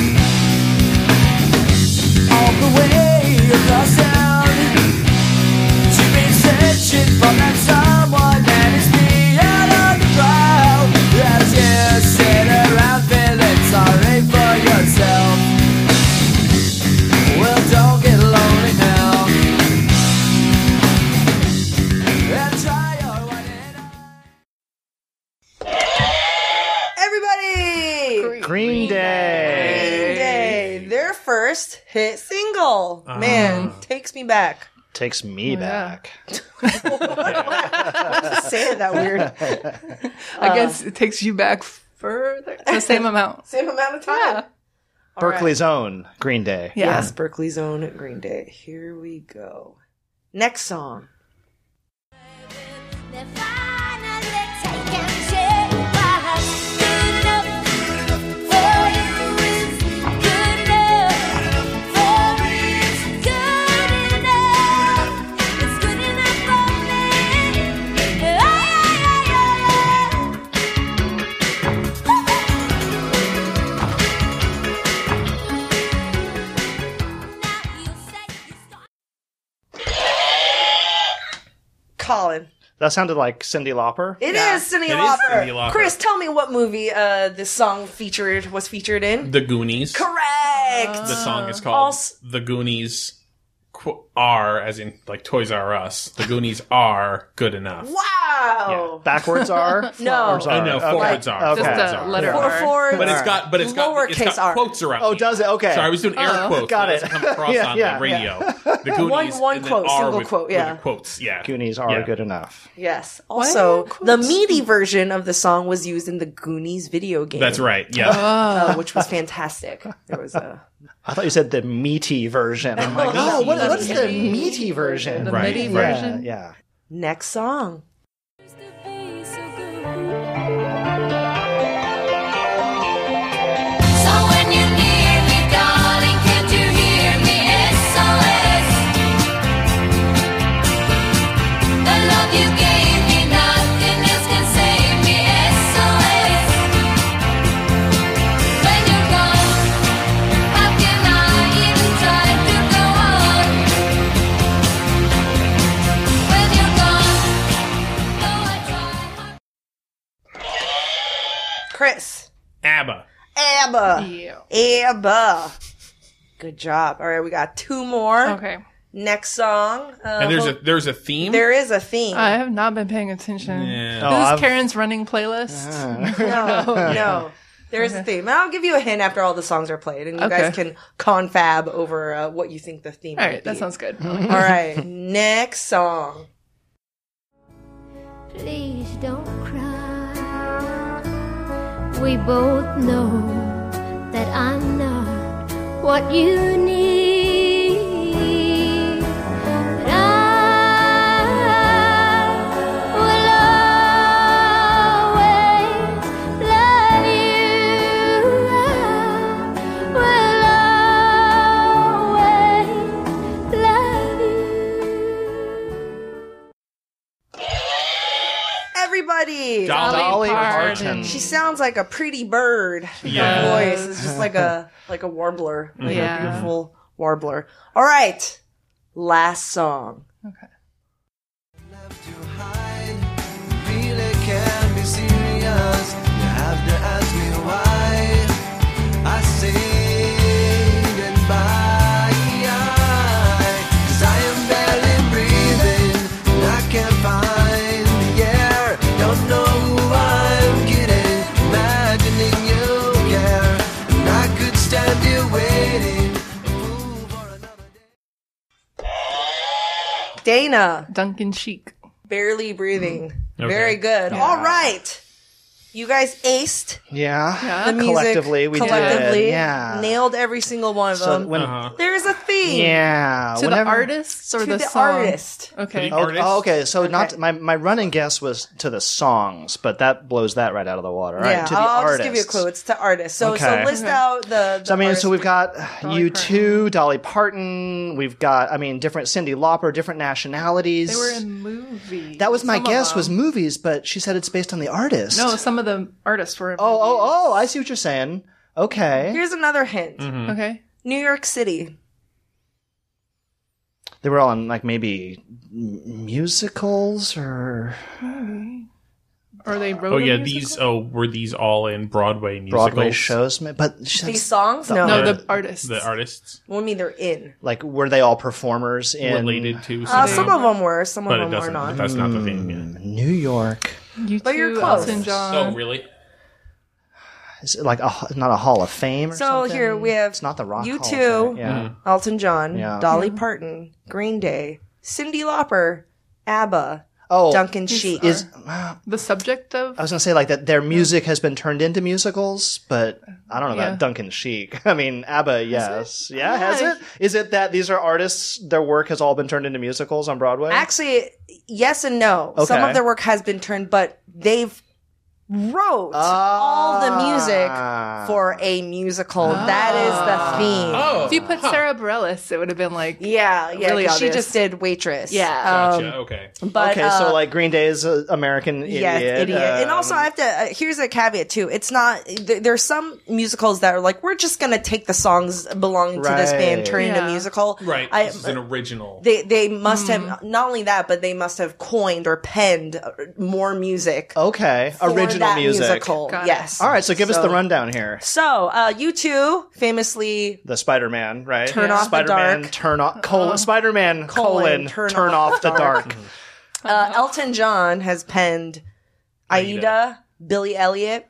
all the way across town. You've been searching for that someone that is me out of the crowd. As you sit around feeling sorry for yourself. Well, don't get lonely now. And try your one and Everybody! first hit single. Man, takes me back. Takes me back. Say it that weird. I guess it takes you back further. The same amount. Same amount of time. Yeah. Berkeley's own Green Day. Yeah. Yes, Berkeley's own Green Day. Here we go. Next song. They're finally taking shape. What's good enough for you is good enough for me. It's good enough. It's good enough for me. Now you say you start. Colin. That sounded like Cyndi Lauper. It is Cyndi It is Lauper. Cyndi Lauper. Chris, tell me what movie this song was featured in. The Goonies. Correct. The song is called Also- The Goonies are, as in like Toys R Us. The Goonies are good enough. Wow. Backwards are? No. Forwards are? No, forwards are. Okay. Just Forwards a are. letter Four R. forwards. But it's got Lowercase R. quotes around. Oh, it. does it? Okay. Sorry, I was doing air quotes. Got but it. doesn't come across Yeah, on yeah, the radio. The Goonies. One and then quote, R single with, quote, yeah. with the quotes. Yeah. Goonies are Yeah. good enough. Yes. Also, quotes? the meaty version of the song was used in the Goonies video game. That's right. Yeah. Which was fantastic. There was a I thought you said the meaty version. I'm like, no, what's the meaty version? The Right, MIDI right. version. Yeah. next song. Used to be so good. So when you need me, darling, can't you hear me? SOS. The love you gave me, nothing else can save me. SOS. When you're gone, how can I even try to go on? When you're gone, though I try hard. Chris. ABBA. ABBA. Yeah. ABBA. Good job. All right, we got two more. Okay. Next song. And there's a theme. there is a theme. I have not been paying attention. Yeah. This I've- is Karen's running playlist. No. There is a theme. I'll give you a hint after all the songs are played, and you Okay. guys can confab over what you think the theme All might right, be. that sounds good. All right, next song. Please don't cry. We both know that I'm not what you need. But I will always love you. I will always love you. Everybody. Dolly Parton. Parton. She sounds like a pretty bird. Yeah. Her voice is just like a warbler, like Yeah. a beautiful warbler. All right, last song. To hide, really can be serious. You have to ask me why I say goodbye. 'Cause I am barely breathing, and I can't find the air. Don't know who I'm kidding, imagining you care. And I could stand here waiting, a fool for another day. Dana, Duncan Sheik. barely breathing. Okay. Very good. All right. You guys aced Yeah. the music Collectively, we collectively. did. Yeah. Nailed every single one of So them. when, There's a theme. yeah. To whenever- the artists or To the, the song? artist. Okay. To Oh, Artists? oh, okay. So Okay. not my running guess was to the songs, but that blows that right out of the water. All right, Yeah, to the I'll artists. just give you a clue. It's to artists. So Okay. list out the So I mean, so artists. we've got Dolly U2, Dolly Parton. We've got, I mean, different Cyndi Lauper, different nationalities. They were in movies. That was my Some of guess. them. Was movies, but she said it's based on the artist. No, some of the artists were in Oh! I see what you're saying. Okay, Here's another hint. movies. Okay. New York City. they were all in like maybe musicals or Or they wrote Oh a yeah, musical? were these all in Broadway musicals? Broadway shows. But she These said, songs? No. No, The- the artists. The artists Well, I mean, they're in. like, were they all performers in related to Some of them were. Some but of it them were doesn't. not. That's not the theme. Yeah. New York? You But you're two, close. Elton John. Oh really? is it like not a Hall of Fame or So something? here we have It's not the Rock Hall of U2, Fame. Yeah. Elton John, Yeah. Dolly Parton, Green Day, Cyndi Lauper, ABBA, Oh, Duncan Sheik. is The subject of I was gonna say like that their music has been turned into musicals, but I don't know Yeah. about Duncan Sheik. I mean, ABBA, yes. Yeah, has it? Is it that these are artists, their work has all been turned into musicals on Broadway? Actually, yes and no. Some Okay. of their work has been turned, but they've wrote all the music for a musical. That is the theme. Oh, if you put Sarah Bareilles, it would have been like Yeah, Really 'cause she obvious. just did Waitress. Yeah. gotcha. Okay. But, okay, so like Green Day's American Idiot. yes, idiot. And also, um, I have to. Here's a caveat too. It's not. There's some musicals that are like, we're just gonna take the songs belonging to this band, Right. turn it into Yeah. musical. Right. This is an original. They must have not only that, but they must have coined or penned more music. okay, for original that music. musical. Got it. Yes. All right, so give us the rundown here. So, U2 famously The Spider-Man, right? Turn off the Spider-Man, dark. turn off Spider-Man colon, turn off the dark. Elton John has penned Aida, Billy Elliot.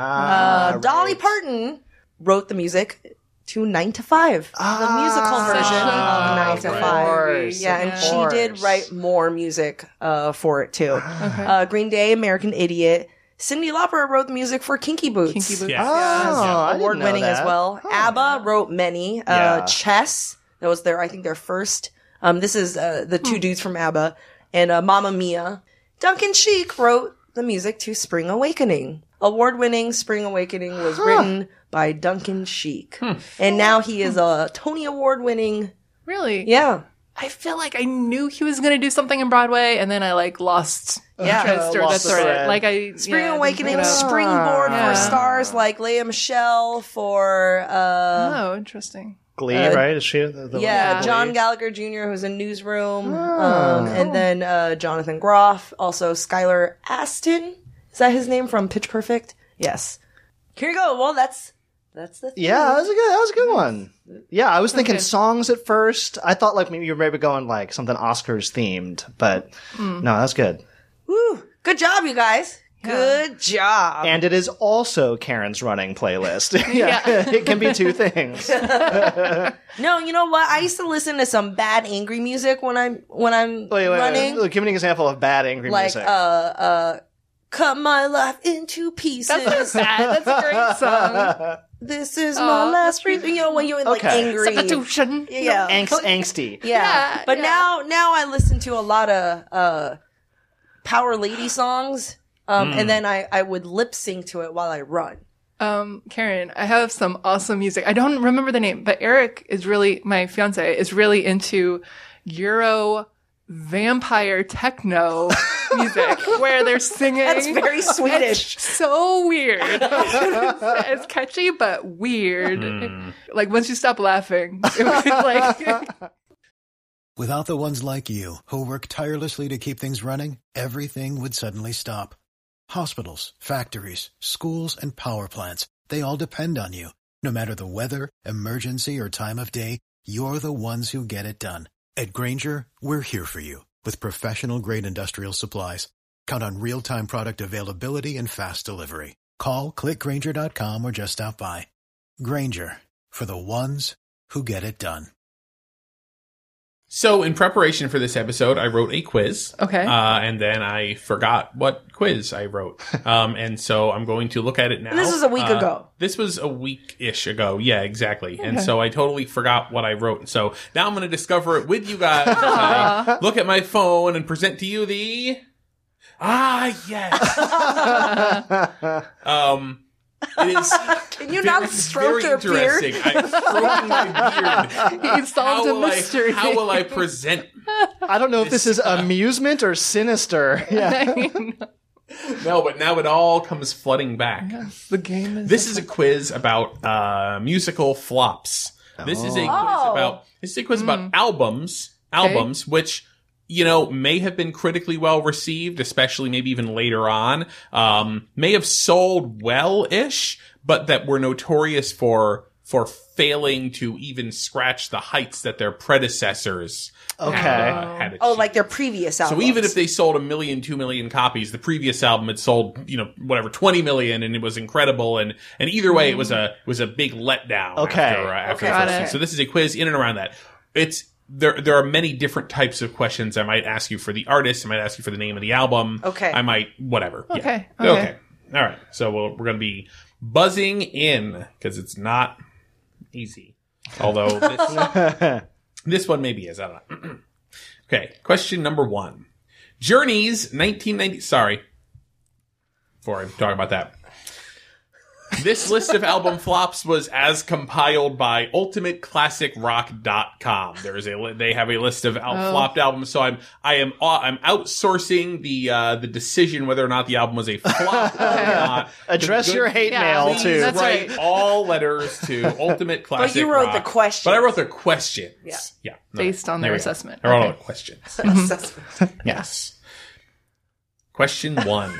Dolly Parton wrote the music to 9 to 5, the musical version of 9 to 5. course, Yeah, and she did write more music for it too. Green Day, American Idiot. Cyndi Lauper wrote the music for Kinky Boots. Kinky Boots. Yeah. Oh, I didn't Award know winning that. as well. Oh, ABBA wrote many. Yeah. Chess, that was I think their first. This is the two dudes from ABBA. And Mamma Mia. Duncan Sheik wrote the music to Spring Awakening. Award winning Spring Awakening was written by Duncan Sheik. And now he is a Tony Award winning. really. Yeah. I feel like I knew he was going to do something in Broadway, and then I like lost interest or Lost the the thread. thread. Like I Spring yeah, Awakening, didn't pick it up. springboard Yeah. for stars like Lea Michele, for Oh, interesting. Glee, right? Is she the yeah, one? John Gallagher Jr., who's in Newsroom, and then Jonathan Groff, also Skylar Astin. Is that his name from Pitch Perfect? Yes. Here you go. Well, that's the thing. Yeah, that was a good one. Yeah, I was thinking songs at first. I thought like maybe you were maybe going like something Oscars themed, but no, that's good. Woo. Good job, you guys. Good job. And it is also Karen's running playlist. yeah, it can be two things. No, you know what? I used to listen to some bad angry music when I'm Wait, running. Give me an example of bad angry Like music. cut my life into pieces. That's not bad. That's a great song. This is my last breath. You know, when you're in like Okay. angry. Substitution. Yeah. Angsty. Yeah. But yeah. now I listen to a lot of Power Lady songs. And then I would lip sync to it while I run. Karen, I have some awesome music. I don't remember the name, but Eric is really, my fiance is really into Euro vampire techno music where they're singing. That's very Swedish. It's so weird. It's catchy, but weird. Like once you stop laughing, it was like, Without the ones like you, who work tirelessly to keep things running, everything would suddenly stop. Hospitals, factories, schools, and power plants, they all depend on you. No matter the weather, emergency, or time of day, you're the ones who get it done. At Grainger, we're here for you with professional-grade industrial supplies. Count on real-time product availability and fast delivery. Call, clickgrainger.com, or just stop by. Grainger, for the ones who get it done. So, in preparation for this episode, I wrote a quiz. Okay. And then I forgot what quiz I wrote. And so I'm going to look at it now. And this was a week ago. This was a week-ish ago. Yeah, exactly. And so I totally forgot what I wrote. So now I'm going to discover it with you guys. as I look at my phone and present to you the... yes. It is... Can you not stroke your beard? interesting. I'm stroking my beard. he solved a mystery. How will I present? I don't know if this is amusement or sinister. Yeah. No, but now it all comes flooding back. The game is. This is a quiz about musical flops. This is a quiz about albums, which, you know, may have been critically well received, especially maybe even later on. May have sold well-ish, but that were notorious for for failing to even scratch the heights that their predecessors Okay. had achieved. Oh, like their previous albums. So even if they sold 1 million, 2 million copies, the previous album had sold, 20 million, and it was incredible. And either way, it was a big letdown. Okay. After Got the first it. one. So this is a quiz in and around that. There are many different types of questions. I might ask you for the artist. I might ask you for the name of the album. Okay. I might whatever. Yeah. Okay. Okay. All right. So we're going to be buzzing in because it's not easy. Although this one maybe is. I don't know. Okay. Question number 1. Journey's 1990. Sorry. Before I talk about that. This list of album flops was as compiled by UltimateClassicRock.com. They have a list of flopped albums, so I'm outsourcing the decision whether or not the album was a flop or not. Address your hate mail please, to. that's Write right. all letters to Ultimate Classic But you wrote Rock. the questions. But I wrote the questions. Yeah. Yeah. Based on There their we go. assessment. I wrote all Okay. the questions. Assessment. Yes. Question 1.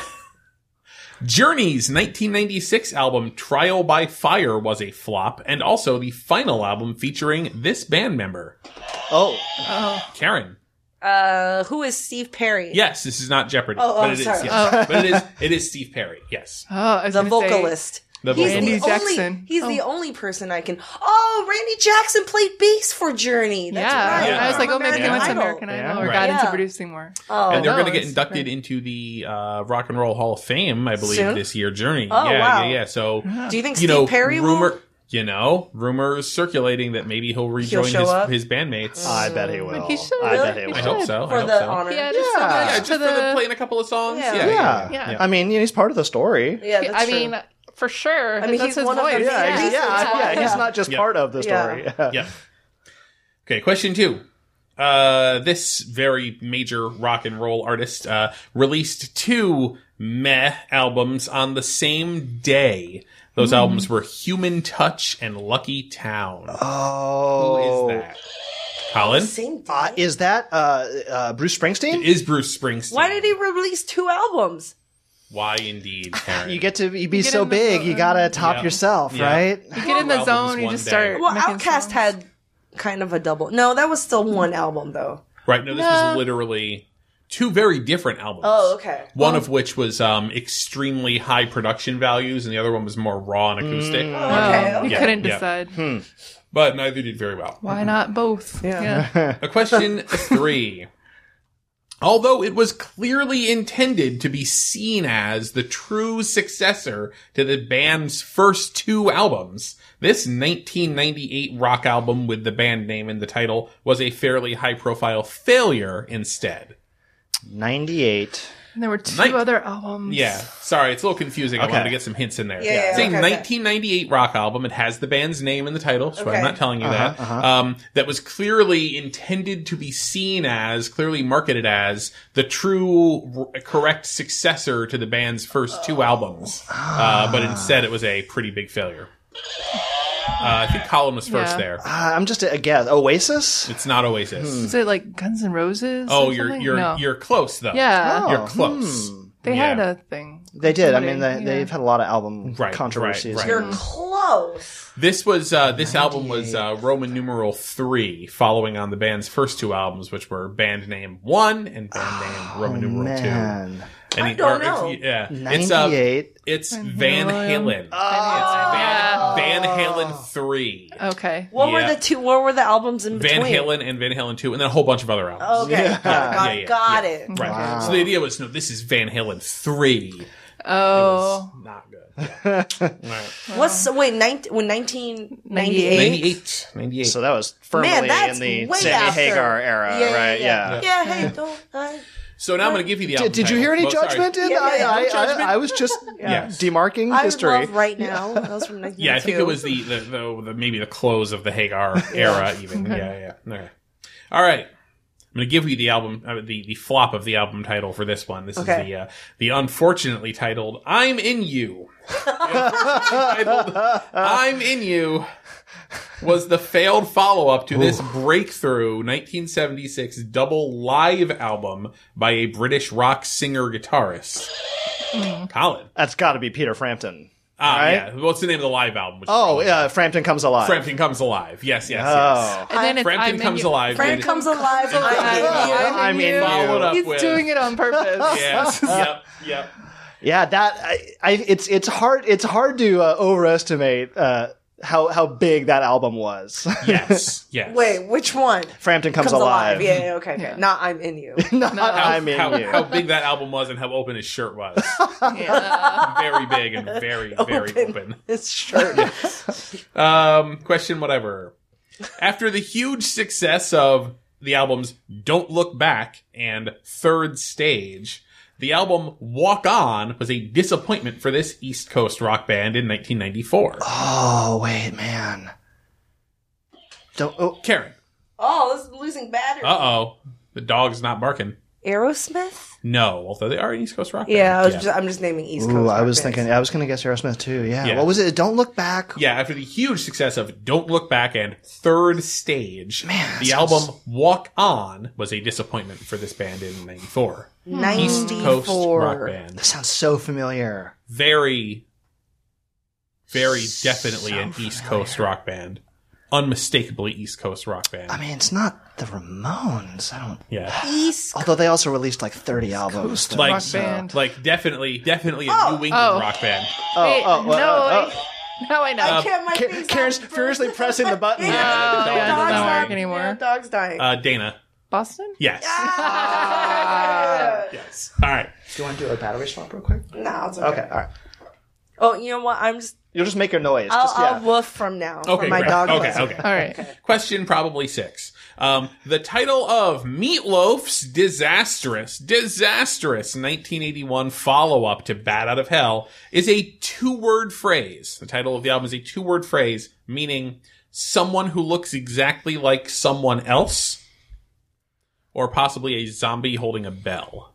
Journey's 1996 album Trial by Fire was a flop, and also the final album featuring this band member. Oh, Karen. Who is Steve Perry? Yes, this is not Jeopardy. Oh, but I'm it is. sorry. Yes. But it is Steve Perry. Yes. Oh, I was The gonna say- vocalist. The He's vocalist. Randy the Jackson. only. He's the only person I can. Oh, Randy Jackson played bass for Journey. That's Yeah. right. Yeah. I was like, From maybe they went to American American Yeah. Idol or Right. got into Yeah. producing more. Oh, And they're no, going to get it's inducted into the Rock and Roll Hall of Fame, I believe, Soon? this year. Journey. Oh, yeah, wow. yeah. So, do you think you Steve know, Perry will? rumors circulating that maybe he'll rejoin show up? his bandmates. I bet he will. He should. I bet he He will. I hope so. For I hope the so. honor? Yeah, just Yeah. so much Yeah, just to for the playing a couple of songs. Yeah. Yeah. Yeah. I mean, he's part of the story. Yeah, that's I true. mean, for sure. I mean, that's he's his one of voice. the- Yeah, Yeah. he's not just Yeah. part of the Yeah. story. Yeah. Okay, question 2. This very major rock and roll artist released 2 meh albums on the same day. Those albums were Human Touch and Lucky Town. Oh. Who is that? Colin? Same day. Is that Bruce Springsteen? It is Bruce Springsteen. Why did he release 2 albums? Why indeed, Karen? You get to be get so in the big, zone. you gotta top Yeah. yourself, Yeah. right? You get in the Albums zone, you one just day. start. Well, making Outkast songs. had kind of a double. No, that was still one album though. Right, no, this was literally 2 very different albums. Oh, okay. One of which was extremely high production values, and the other one was more raw and acoustic. Okay. You Yeah, couldn't yeah. decide. But neither did very well. Why not both? Yeah. A question 3. Although it was clearly intended to be seen as the true successor to the band's first 2 albums, this 1998 rock album with the band name in the title was a fairly high-profile failure instead. 98. And there were 2 Night- other albums. Yeah, sorry, it's a little confusing. I Okay. wanted to get some hints in there. Yeah, it's a okay. 1998 rock album. It has the band's name in the title, so Okay. I'm not telling you that. That was clearly intended to be seen as, clearly marketed as, the true correct successor to the band's first 2 albums. But instead it was a pretty big failure. I think Colin was first Yeah. there. I'm just a guess. Oasis? It's not Oasis. Is it like Guns N' Roses? Oh, or you're something? you're No. you're close though. Yeah. You're close. They Yeah. had a thing. They did. I Somebody- mean, yeah. they've had a lot of album Right, controversies. right. You're close. This was this album was Roman numeral 3, following on the band's first 2 albums, which were band name 1 and band name Roman numeral 2. Man. And I don't know. Yeah, 98. It's Van Halen. It's Van Halen 3. Okay. What were Yeah. the 2? What were the albums in Van between? Halen and Van Halen 2, and then a whole bunch of other albums. Okay. Yeah. Got it. Right. Wow. So the idea was, no, this is Van Halen 3. Oh. Not good. Yeah. Right. What's wait? 1998. 98. 98. So that was firmly Man, that's in the way Sammy after. Hagar era, right? Yeah. Yeah. Hey, don't. So now I'm going to give you the album Did you hear any title. Well, sorry. judgment in? Yeah, yeah, I was just Yes. demarking I history. love Right Now. That was from 1992. Yeah, I think it was the maybe the close of the Hagar era, even. Yeah. Okay. All right. I'm going to give you the album, the flop of the album title for this one. This Okay. is the unfortunately titled "I'm in You." The unfortunately titled "I'm in You" was the failed follow-up to this breakthrough 1976 double live album by a British rock singer-guitarist. Colin. That's got to be Peter Frampton. right? Yeah. What's the name of the live album? Which is Oh, probably- yeah, Frampton Comes Alive. Frampton Comes Alive. Yes, yes, yes. Oh. And then it's Frampton I'm Comes in You. Alive. Frank did- comes alive. I'm in you. I'm in you. He's with- doing it on purpose. Yes. Yep. Yeah, that it's hard to overestimate how big that album was. Yes. Wait, which one? Frampton Comes Alive. Yeah, okay. Not I'm in you. Not I'm in you. How big that album was and how open his shirt was. Yeah. Very big and very, very open. His shirt. Question whatever. After the huge success of the albums Don't Look Back and Third Stage, the album Walk On was a disappointment for this East Coast rock band in 1994. Oh, wait, man. Karen. Oh, this is losing battery. Uh-oh. The dog's not barking. Aerosmith? No, although they are an East Coast rock band. Yeah, I'm just naming East Coast. Ooh, I rock was bands. thinking, I was going to guess Aerosmith too. Yeah. Yeah. What was it? Don't Look Back. Yeah, after the huge success of Don't Look Back and Third Stage, Man, the that sounds- album Walk On was a disappointment for this band in 94. 94. East Coast rock band. That sounds so familiar. Very, very definitely an East Coast rock band. Unmistakably East Coast rock band. I mean, it's not the Ramones. I don't. Yeah. East Although they also released like 30 albums. Like, rock band. like definitely a New England rock band. Wait, now I know. I can't. My face Karen's on furiously pressing the button. Oh, yeah, it Dog's doesn't dying. work anymore. Yeah, dog's dying. Dana. Boston? Yes. Ah! Yes. All right. Do you want to do a battery swap real quick? No, it's okay. Okay, all right. Oh, you know what? You'll just make a noise. I'll woof from now. Okay, for my great. dog. Okay, buzzer. okay. All right. Question probably 6. The title of Meatloaf's disastrous 1981 follow-up to Bat Out of Hell is a 2-word phrase. The title of the album is a 2-word phrase, meaning someone who looks exactly like someone else, or possibly a zombie holding a bell.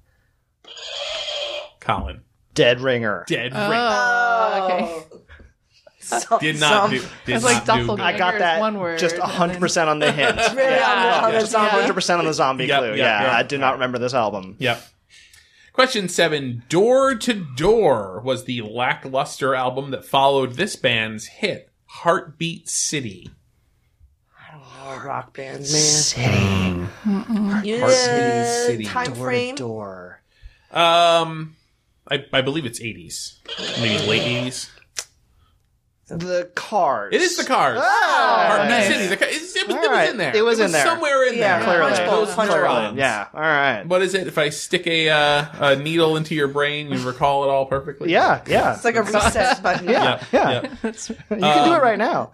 Colin. Dead Ringer. Dead Ring. Oh, okay. Did not do. Did It's not like do doppelganger. good. I got that One word, just and 100% on the hint. Really on the zombie. 100% on the zombie Yep, clue. yep, Yeah, yep. I do not remember this album. Yep. Question 7. Door to Door was the lackluster album that followed this band's hit, Heartbeat City. Oh, rock bands, City. man. City. Time Door frame. to door. I believe it's 80s. Maybe late 80s. The Cars. It is the Cars. Ah, Heartbeat nice. City. It was All right. in there. It was in there. Somewhere in Yeah, there. Clearly. Punch bowl, Those punch neurons. bowl. Yeah, all right. What is it? If I stick a needle into your brain, you recall it all perfectly? Yeah. It's like a reset button. Yeah. Yeah. You can do it right now.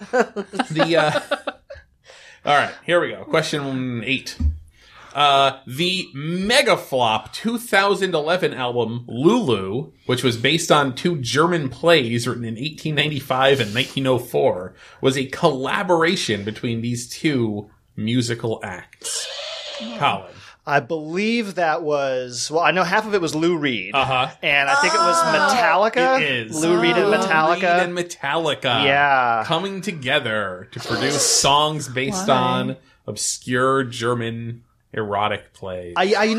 All right, here we go. Question 8. The mega flop 2011 album Lulu, which was based on 2 German plays written in 1895 and 1904, was a collaboration between these 2 musical acts. Colin. I believe that was, well, I know half of it was Lou Reed. Uh-huh. And I think it was Metallica. It is. Lou Reed and Metallica. Reed and Metallica. Yeah. Coming together to produce songs based on obscure German erotic plays.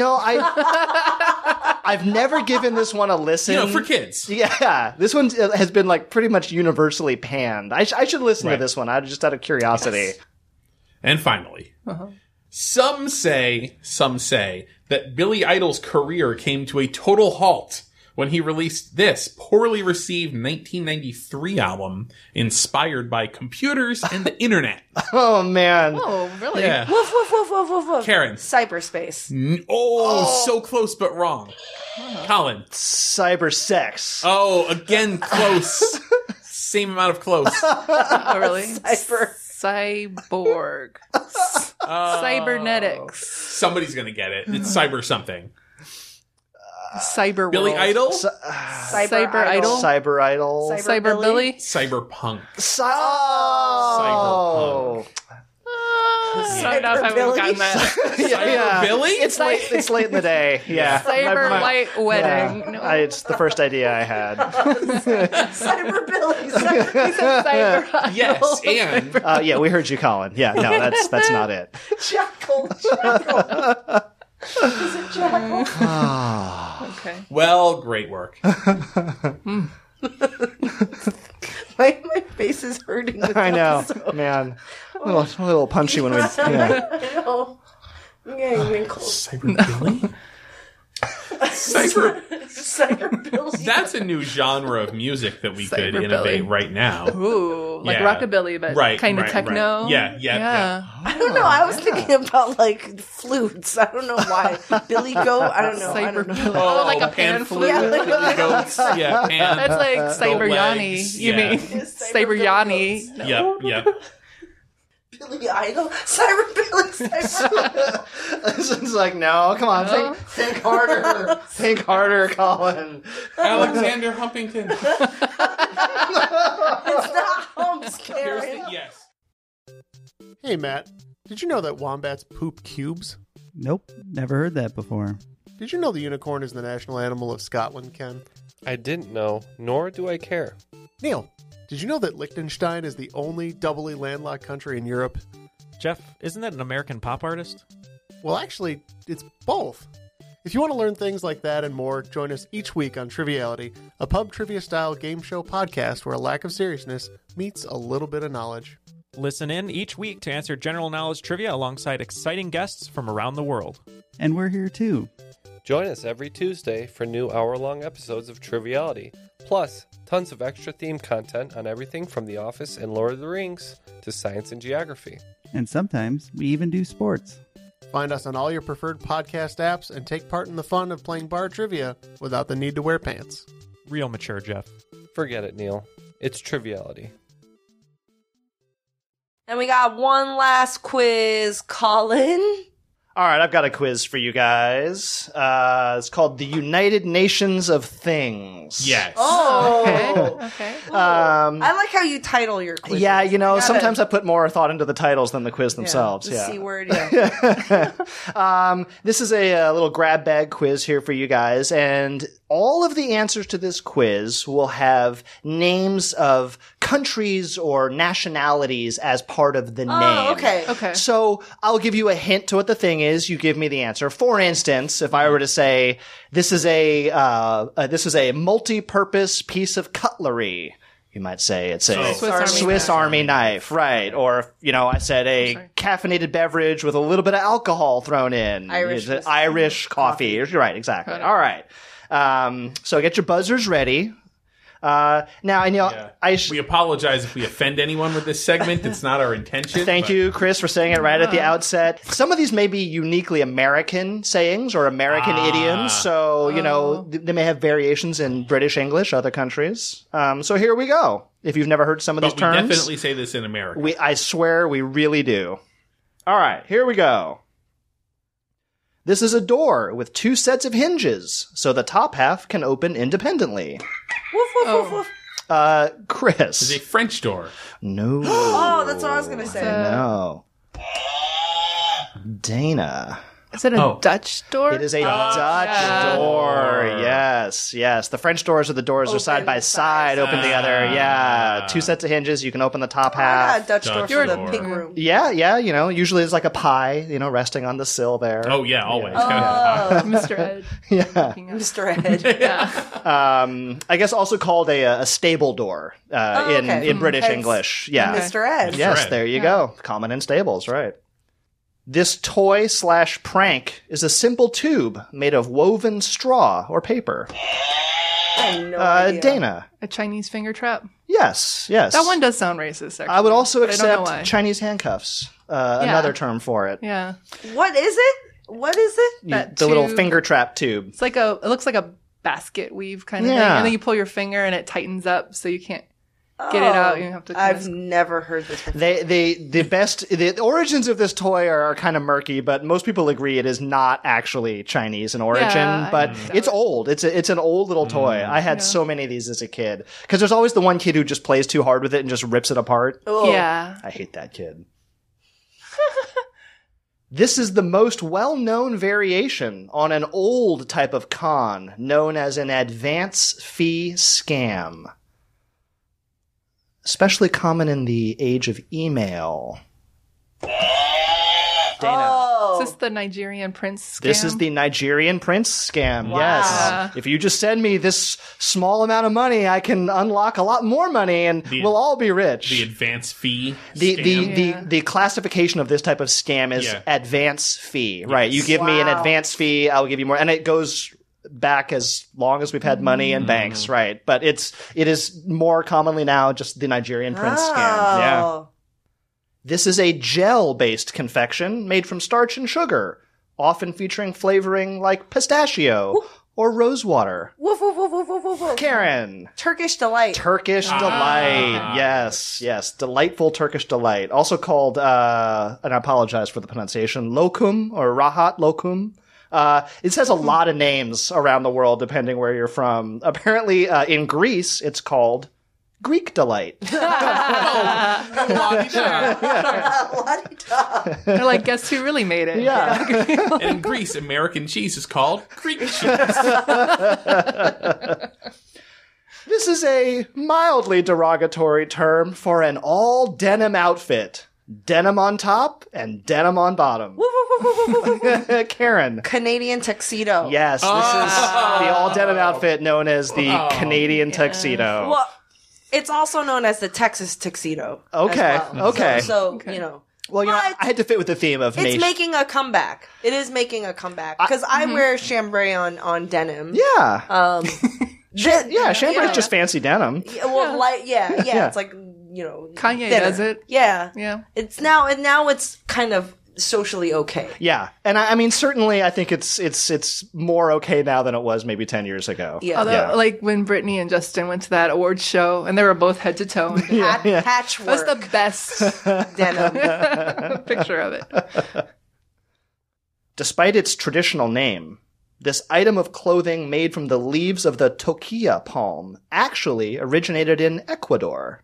I've never given this one a listen. for kids. Yeah, this one has been like pretty much universally panned. I should listen Right. to this one. Just out of curiosity. And finally, some say that Billy Idol's career came to a total halt when he released this poorly received 1993 album inspired by computers and the internet. Oh man. Oh, really? Yeah. Woof, woof, woof, woof, woof, woof. Karen. Cyberspace. So close but wrong. Colin. Cyber sex. Oh, again, close. Same amount of close. Oh, really? Cyborg. Cybernetics. Somebody's going to get it. It's cyber something. Cyber Billy world. Idol? Cyber Idol? Cyber Idol. Cyber Billy? Cyberpunk. Oh. I don't know if I would have gotten that. Cyber Billy? It's late in the day. Yeah. Cyber My- light wedding. yeah. No. It's the first idea I had. Cyber Billy. He said cyber idol. Yes, and Yeah, we heard you, Colin. Yeah, no, that's not it. Jackal. Is it Jackal? Okay. well, great work. My face is hurting. With I know, episode. man. A little punchy when we. Yeah. I know. I'm getting wrinkles. Cyber Billy? Cyber Billy. That's a new genre of music that we could Cyber innovate Billy. right now. Ooh, like Yeah. rockabilly, but Right, kind of right, techno. right. Yeah. I don't know. I was thinking about like flutes. I don't know why. Billy Goat. I don't know. I don't know. Cyber Oh, like a pan flute. Yeah, like Billy Goats. Yeah, pan. That's like Cyber Yanni. legs. You Yeah. mean Cyber Cyber Billy Yanni? Goats. Yep. Billy Idol. Cyber Billy. Cyber. It's like, no, come on, No. think harder. Think harder, Colin. Alexander Humpington. It's not humps, Here's Karen. the, yes. Hey, Matt. Did you know that wombats poop cubes? Nope, never heard that before. Did you know the unicorn is the national animal of Scotland, Ken? I didn't know, nor do I care. Neil, did you know that Liechtenstein is the only doubly landlocked country in Europe? Jeff, isn't that an American pop artist? Well, actually, it's both. If you want to learn things like that and more, join us each week on Triviality, a pub trivia-style game show podcast where a lack of seriousness meets a little bit of knowledge. Listen in each week to answer general knowledge trivia alongside exciting guests from around the world. And we're here too. Join us every Tuesday for new hour-long episodes of Triviality, plus tons of extra theme content on everything from The Office and Lord of the Rings to science and geography. And sometimes we even do sports. Find us on all your preferred podcast apps and take part in the fun of playing bar trivia without the need to wear pants. Real mature, Jeff. Forget it, Neil. It's Triviality. And we got one last quiz, Colin. All right, I've got a quiz for you guys. It's called the United Nations of Things. Yes. Oh. Okay. I like how you title your quiz. Yeah, you know, Got sometimes it. I put more thought into the titles than the quiz themselves. The Yeah. C word, yeah. This is a little grab bag quiz here for you guys, and all of the answers to this quiz will have names of countries or nationalities as part of the name. Okay. Okay. So I'll give you a hint to what the thing is. You give me the answer. For instance, if I were to say this is a multi-purpose piece of cutlery, you might say it's a Swiss Army knife, right? Or if, I said a caffeinated beverage with a little bit of alcohol thrown in. Irish It's whiskey. Irish coffee. You're right, exactly. All right. So get your buzzers ready. Now, I know we apologize if we offend anyone with this segment. It's not our intention. Thank you, Chris, for saying it right at the outset. Some of these may be uniquely American sayings or American idioms, so, they may have variations in British English, other countries. So here we go. If you've never heard some of these But we terms. definitely say this in America. I swear we really do. All right, here we go. This is a door with two sets of hinges, so the top half can open independently. Woof, woof, woof, woof. Chris. It's a French door. No. Oh, that's what I was going to say. No. Dana. Is it a Dutch door? It is a Dutch door. Yes, yes. The French doors are side by side, open together. Yeah. Two sets of hinges. You can open the top I half. got a Dutch door for the pig room. Yeah, yeah. Usually it's like a pie, resting on the sill there. Oh, yeah, always. Mr. Ed. Yeah. Mr. Ed. Yeah. I guess also called a stable door in British Hence English. Yeah. Mr. Ed. Yes, Mr. Ed. there you go. Common in stables, right. This toy/prank is a simple tube made of woven straw or paper. I have no idea. Dana. A Chinese finger trap. Yes, yes. That one does sound racist, actually. I would also but I don't know accept why. Chinese handcuffs. Another term for it. Yeah. What is it? What is it? The little tube. finger trap tube. It looks like a basket weave kind of thing. Yeah. And then you pull your finger and it tightens up so you can't get it out. You have to I've never heard this before. The origins of this toy are kind of murky, but most people agree it is not actually Chinese in origin, Yeah, but it's old. It's an old little toy. I had so many of these as a kid. Because there's always the one kid who just plays too hard with it and just rips it apart. Yeah. I hate that kid. This is the most well-known variation on an old type of con known as an advance fee scam. Especially common in the age of email. Dana. Oh. Is this the Nigerian prince scam? This is the Nigerian prince scam. Wow. Yes. If you just send me this small amount of money, I can unlock a lot more money and we'll all be rich. The advance fee The classification of this type of scam is advance fee, right? You give me an advance fee, I'll give you more. And it goes back as long as we've had money in banks, right? But it is more commonly now just the Nigerian prince scam. Yeah. This is a gel-based confection made from starch and sugar, often featuring flavoring like pistachio or rosewater. Woof, woof, woof, woof, woof, woof, woof. Karen. Turkish Delight. Turkish Delight. Yes. Delightful Turkish Delight. Also called, and I apologize for the pronunciation, lokum or rahat lokum. It says a lot of names around the world depending where you're from. Apparently, in Greece, it's called Greek Delight. They're like, guess who really made it? Yeah. And in Greece, American cheese is called Greek cheese. This is a mildly derogatory term for an all-denim outfit. Denim on top and denim on bottom. Karen. Canadian tuxedo. Yes, this is the all-denim outfit known as the Canadian tuxedo. Well, it's also known as the Texas tuxedo. Okay, as well. okay. So you know. Well, you know, I had to fit with the theme of It's nation. making a comeback. It is making a comeback. Because I wear chambray on denim. Yeah. Yeah, chambray is just fancy denim. Well, it's like, you know. Kanye thinner. does it. Yeah. Yeah. It's now it's kind of socially okay. Yeah, and I mean, certainly, I think it's more okay now than it was maybe 10 years ago. Yeah. Although, like when Brittany and Justin went to that awards show, and they were both head to toe. Patchwork. That's the best denim picture of it. Despite its traditional name, this item of clothing made from the leaves of the toquilla palm actually originated in Ecuador.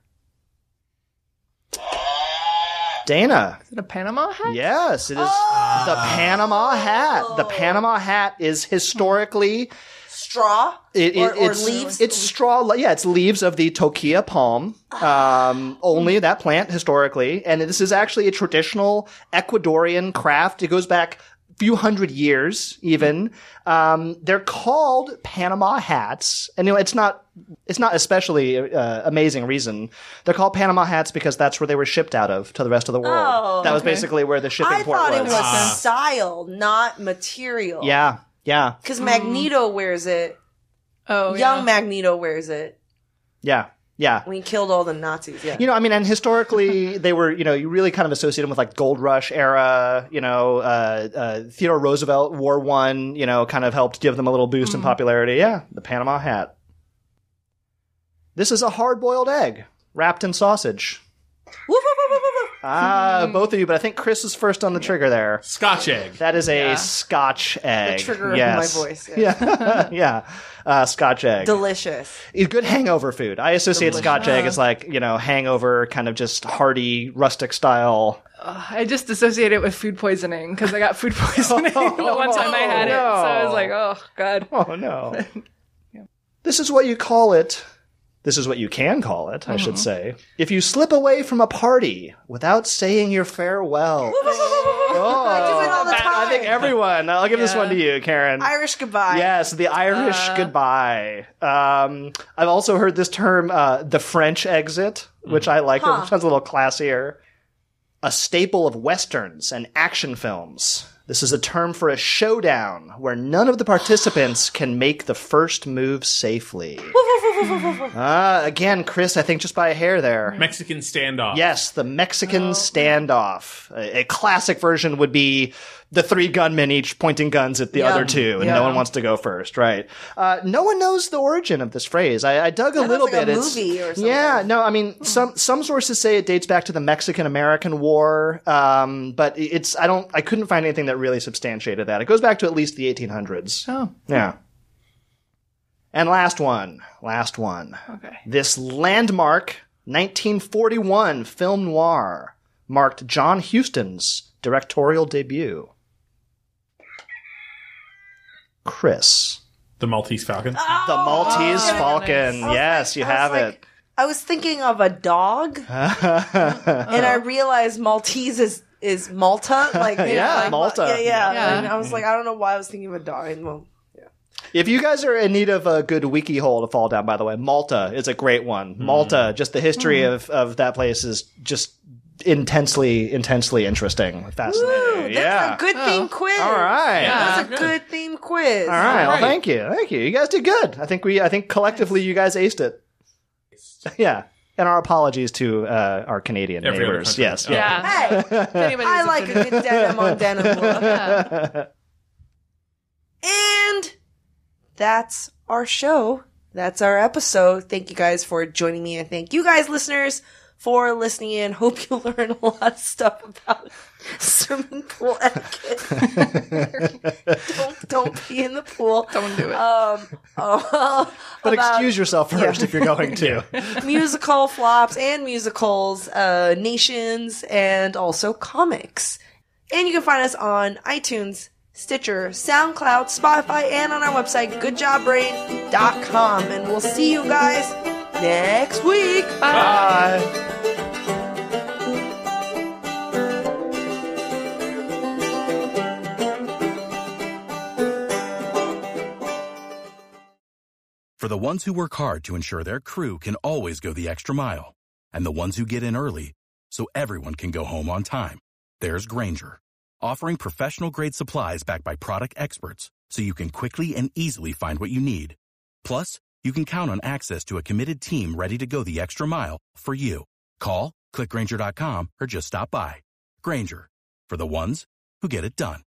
Dana. Is it a Panama hat? Yes, it is the Panama hat. The Panama hat is historically straw or it's leaves. It's straw. Yeah, it's leaves of the toquilla palm. Only that plant historically, and this is actually a traditional Ecuadorian craft. It goes back a few hundred years, even. They're called Panama hats, and you know it's not especially amazing reason. They're called Panama hats because that's where they were shipped out of to the rest of the world. Oh, that was basically where the shipping port was. I thought it was style, not material. Yeah. Because Magneto wears it. Oh, Young Magneto wears it. Yeah. When he killed all the Nazis, yeah. You know, I mean, and historically, they were, you know, you really kind of associate them with like Gold Rush era, you know, Theodore Roosevelt wore one, you know, kind of helped give them a little boost in popularity. Yeah, the Panama hat. This is a hard-boiled egg wrapped in sausage. Both of you, but I think Chris is first on the trigger there. Scotch egg. That is a Scotch egg. The trigger yes. of my voice. Yeah. Scotch egg. Delicious. It's good hangover food. I associate Scotch egg as like, you know, hangover, kind of just hearty, rustic style. I just associate it with food poisoning because I got food poisoning the one time I had it. So I was like, oh, God. Oh, no. This is what you call it. This is what you can call it, I should say. If you slip away from a party without saying your farewell. I do it all the time. I think everyone. I'll give this one to you, Karen. Irish goodbye. Yes, the Irish goodbye. I've also heard this term, the French exit, which I like. It sounds a little classier. A staple of Westerns and action films. This is a term for a showdown where none of the participants can make the first move safely. Again, Chris, I think just by a hair there. Mexican standoff. Yes, the Mexican standoff. A classic version would be the three gunmen each pointing guns at the other two, and no one wants to go first, right? No one knows the origin of this phrase. I dug a little bit. A movie or something. Yeah, no, I mean, some sources say it dates back to the Mexican-American War, but I couldn't find anything that really substantiated that. It goes back to at least the 1800s. Oh. Yeah. And last one. Okay. This landmark 1941 film noir marked John Huston's directorial debut. Chris. The Maltese Falcon. The Maltese Falcon. Nice. Yes, you have it. I was thinking of a dog, and I realized Maltese is Malta. Like, Yeah, like, Malta. Yeah. And I was like, I don't know why I was thinking of a dog. And, well, If you guys are in need of a good wiki hole to fall down, by the way, Malta is a great one. Malta, just the history of that place is just intensely interesting, fascinating. That's a good theme quiz. All right. That's a good theme quiz. All right. Well, thank you. You guys did good. I think collectively you guys aced it. Yeah. And our apologies to our Canadian Every other neighbors. country. Yes. Oh. Yeah. Hey, If anybody's I like a offended. good denim on denim look. Yeah. And that's our show. That's our episode. Thank you guys for joining me, and thank you guys, listeners, for listening in. Hope you learn a lot of stuff about swimming pool etiquette. don't pee in the pool. Don't do it. But excuse yourself first if you're going to. Musical flops and musicals, nations, and also comics. And you can find us on iTunes, Stitcher, SoundCloud, Spotify, and on our website, goodjobbrain.com. And we'll see you guys next week. Bye. For the ones who work hard to ensure their crew can always go the extra mile, and the ones who get in early so everyone can go home on time, there's Grainger, offering professional-grade supplies backed by product experts so you can quickly and easily find what you need. Plus, you can count on access to a committed team ready to go the extra mile for you. Call, click Grainger.com, or just stop by. Grainger, for the ones who get it done.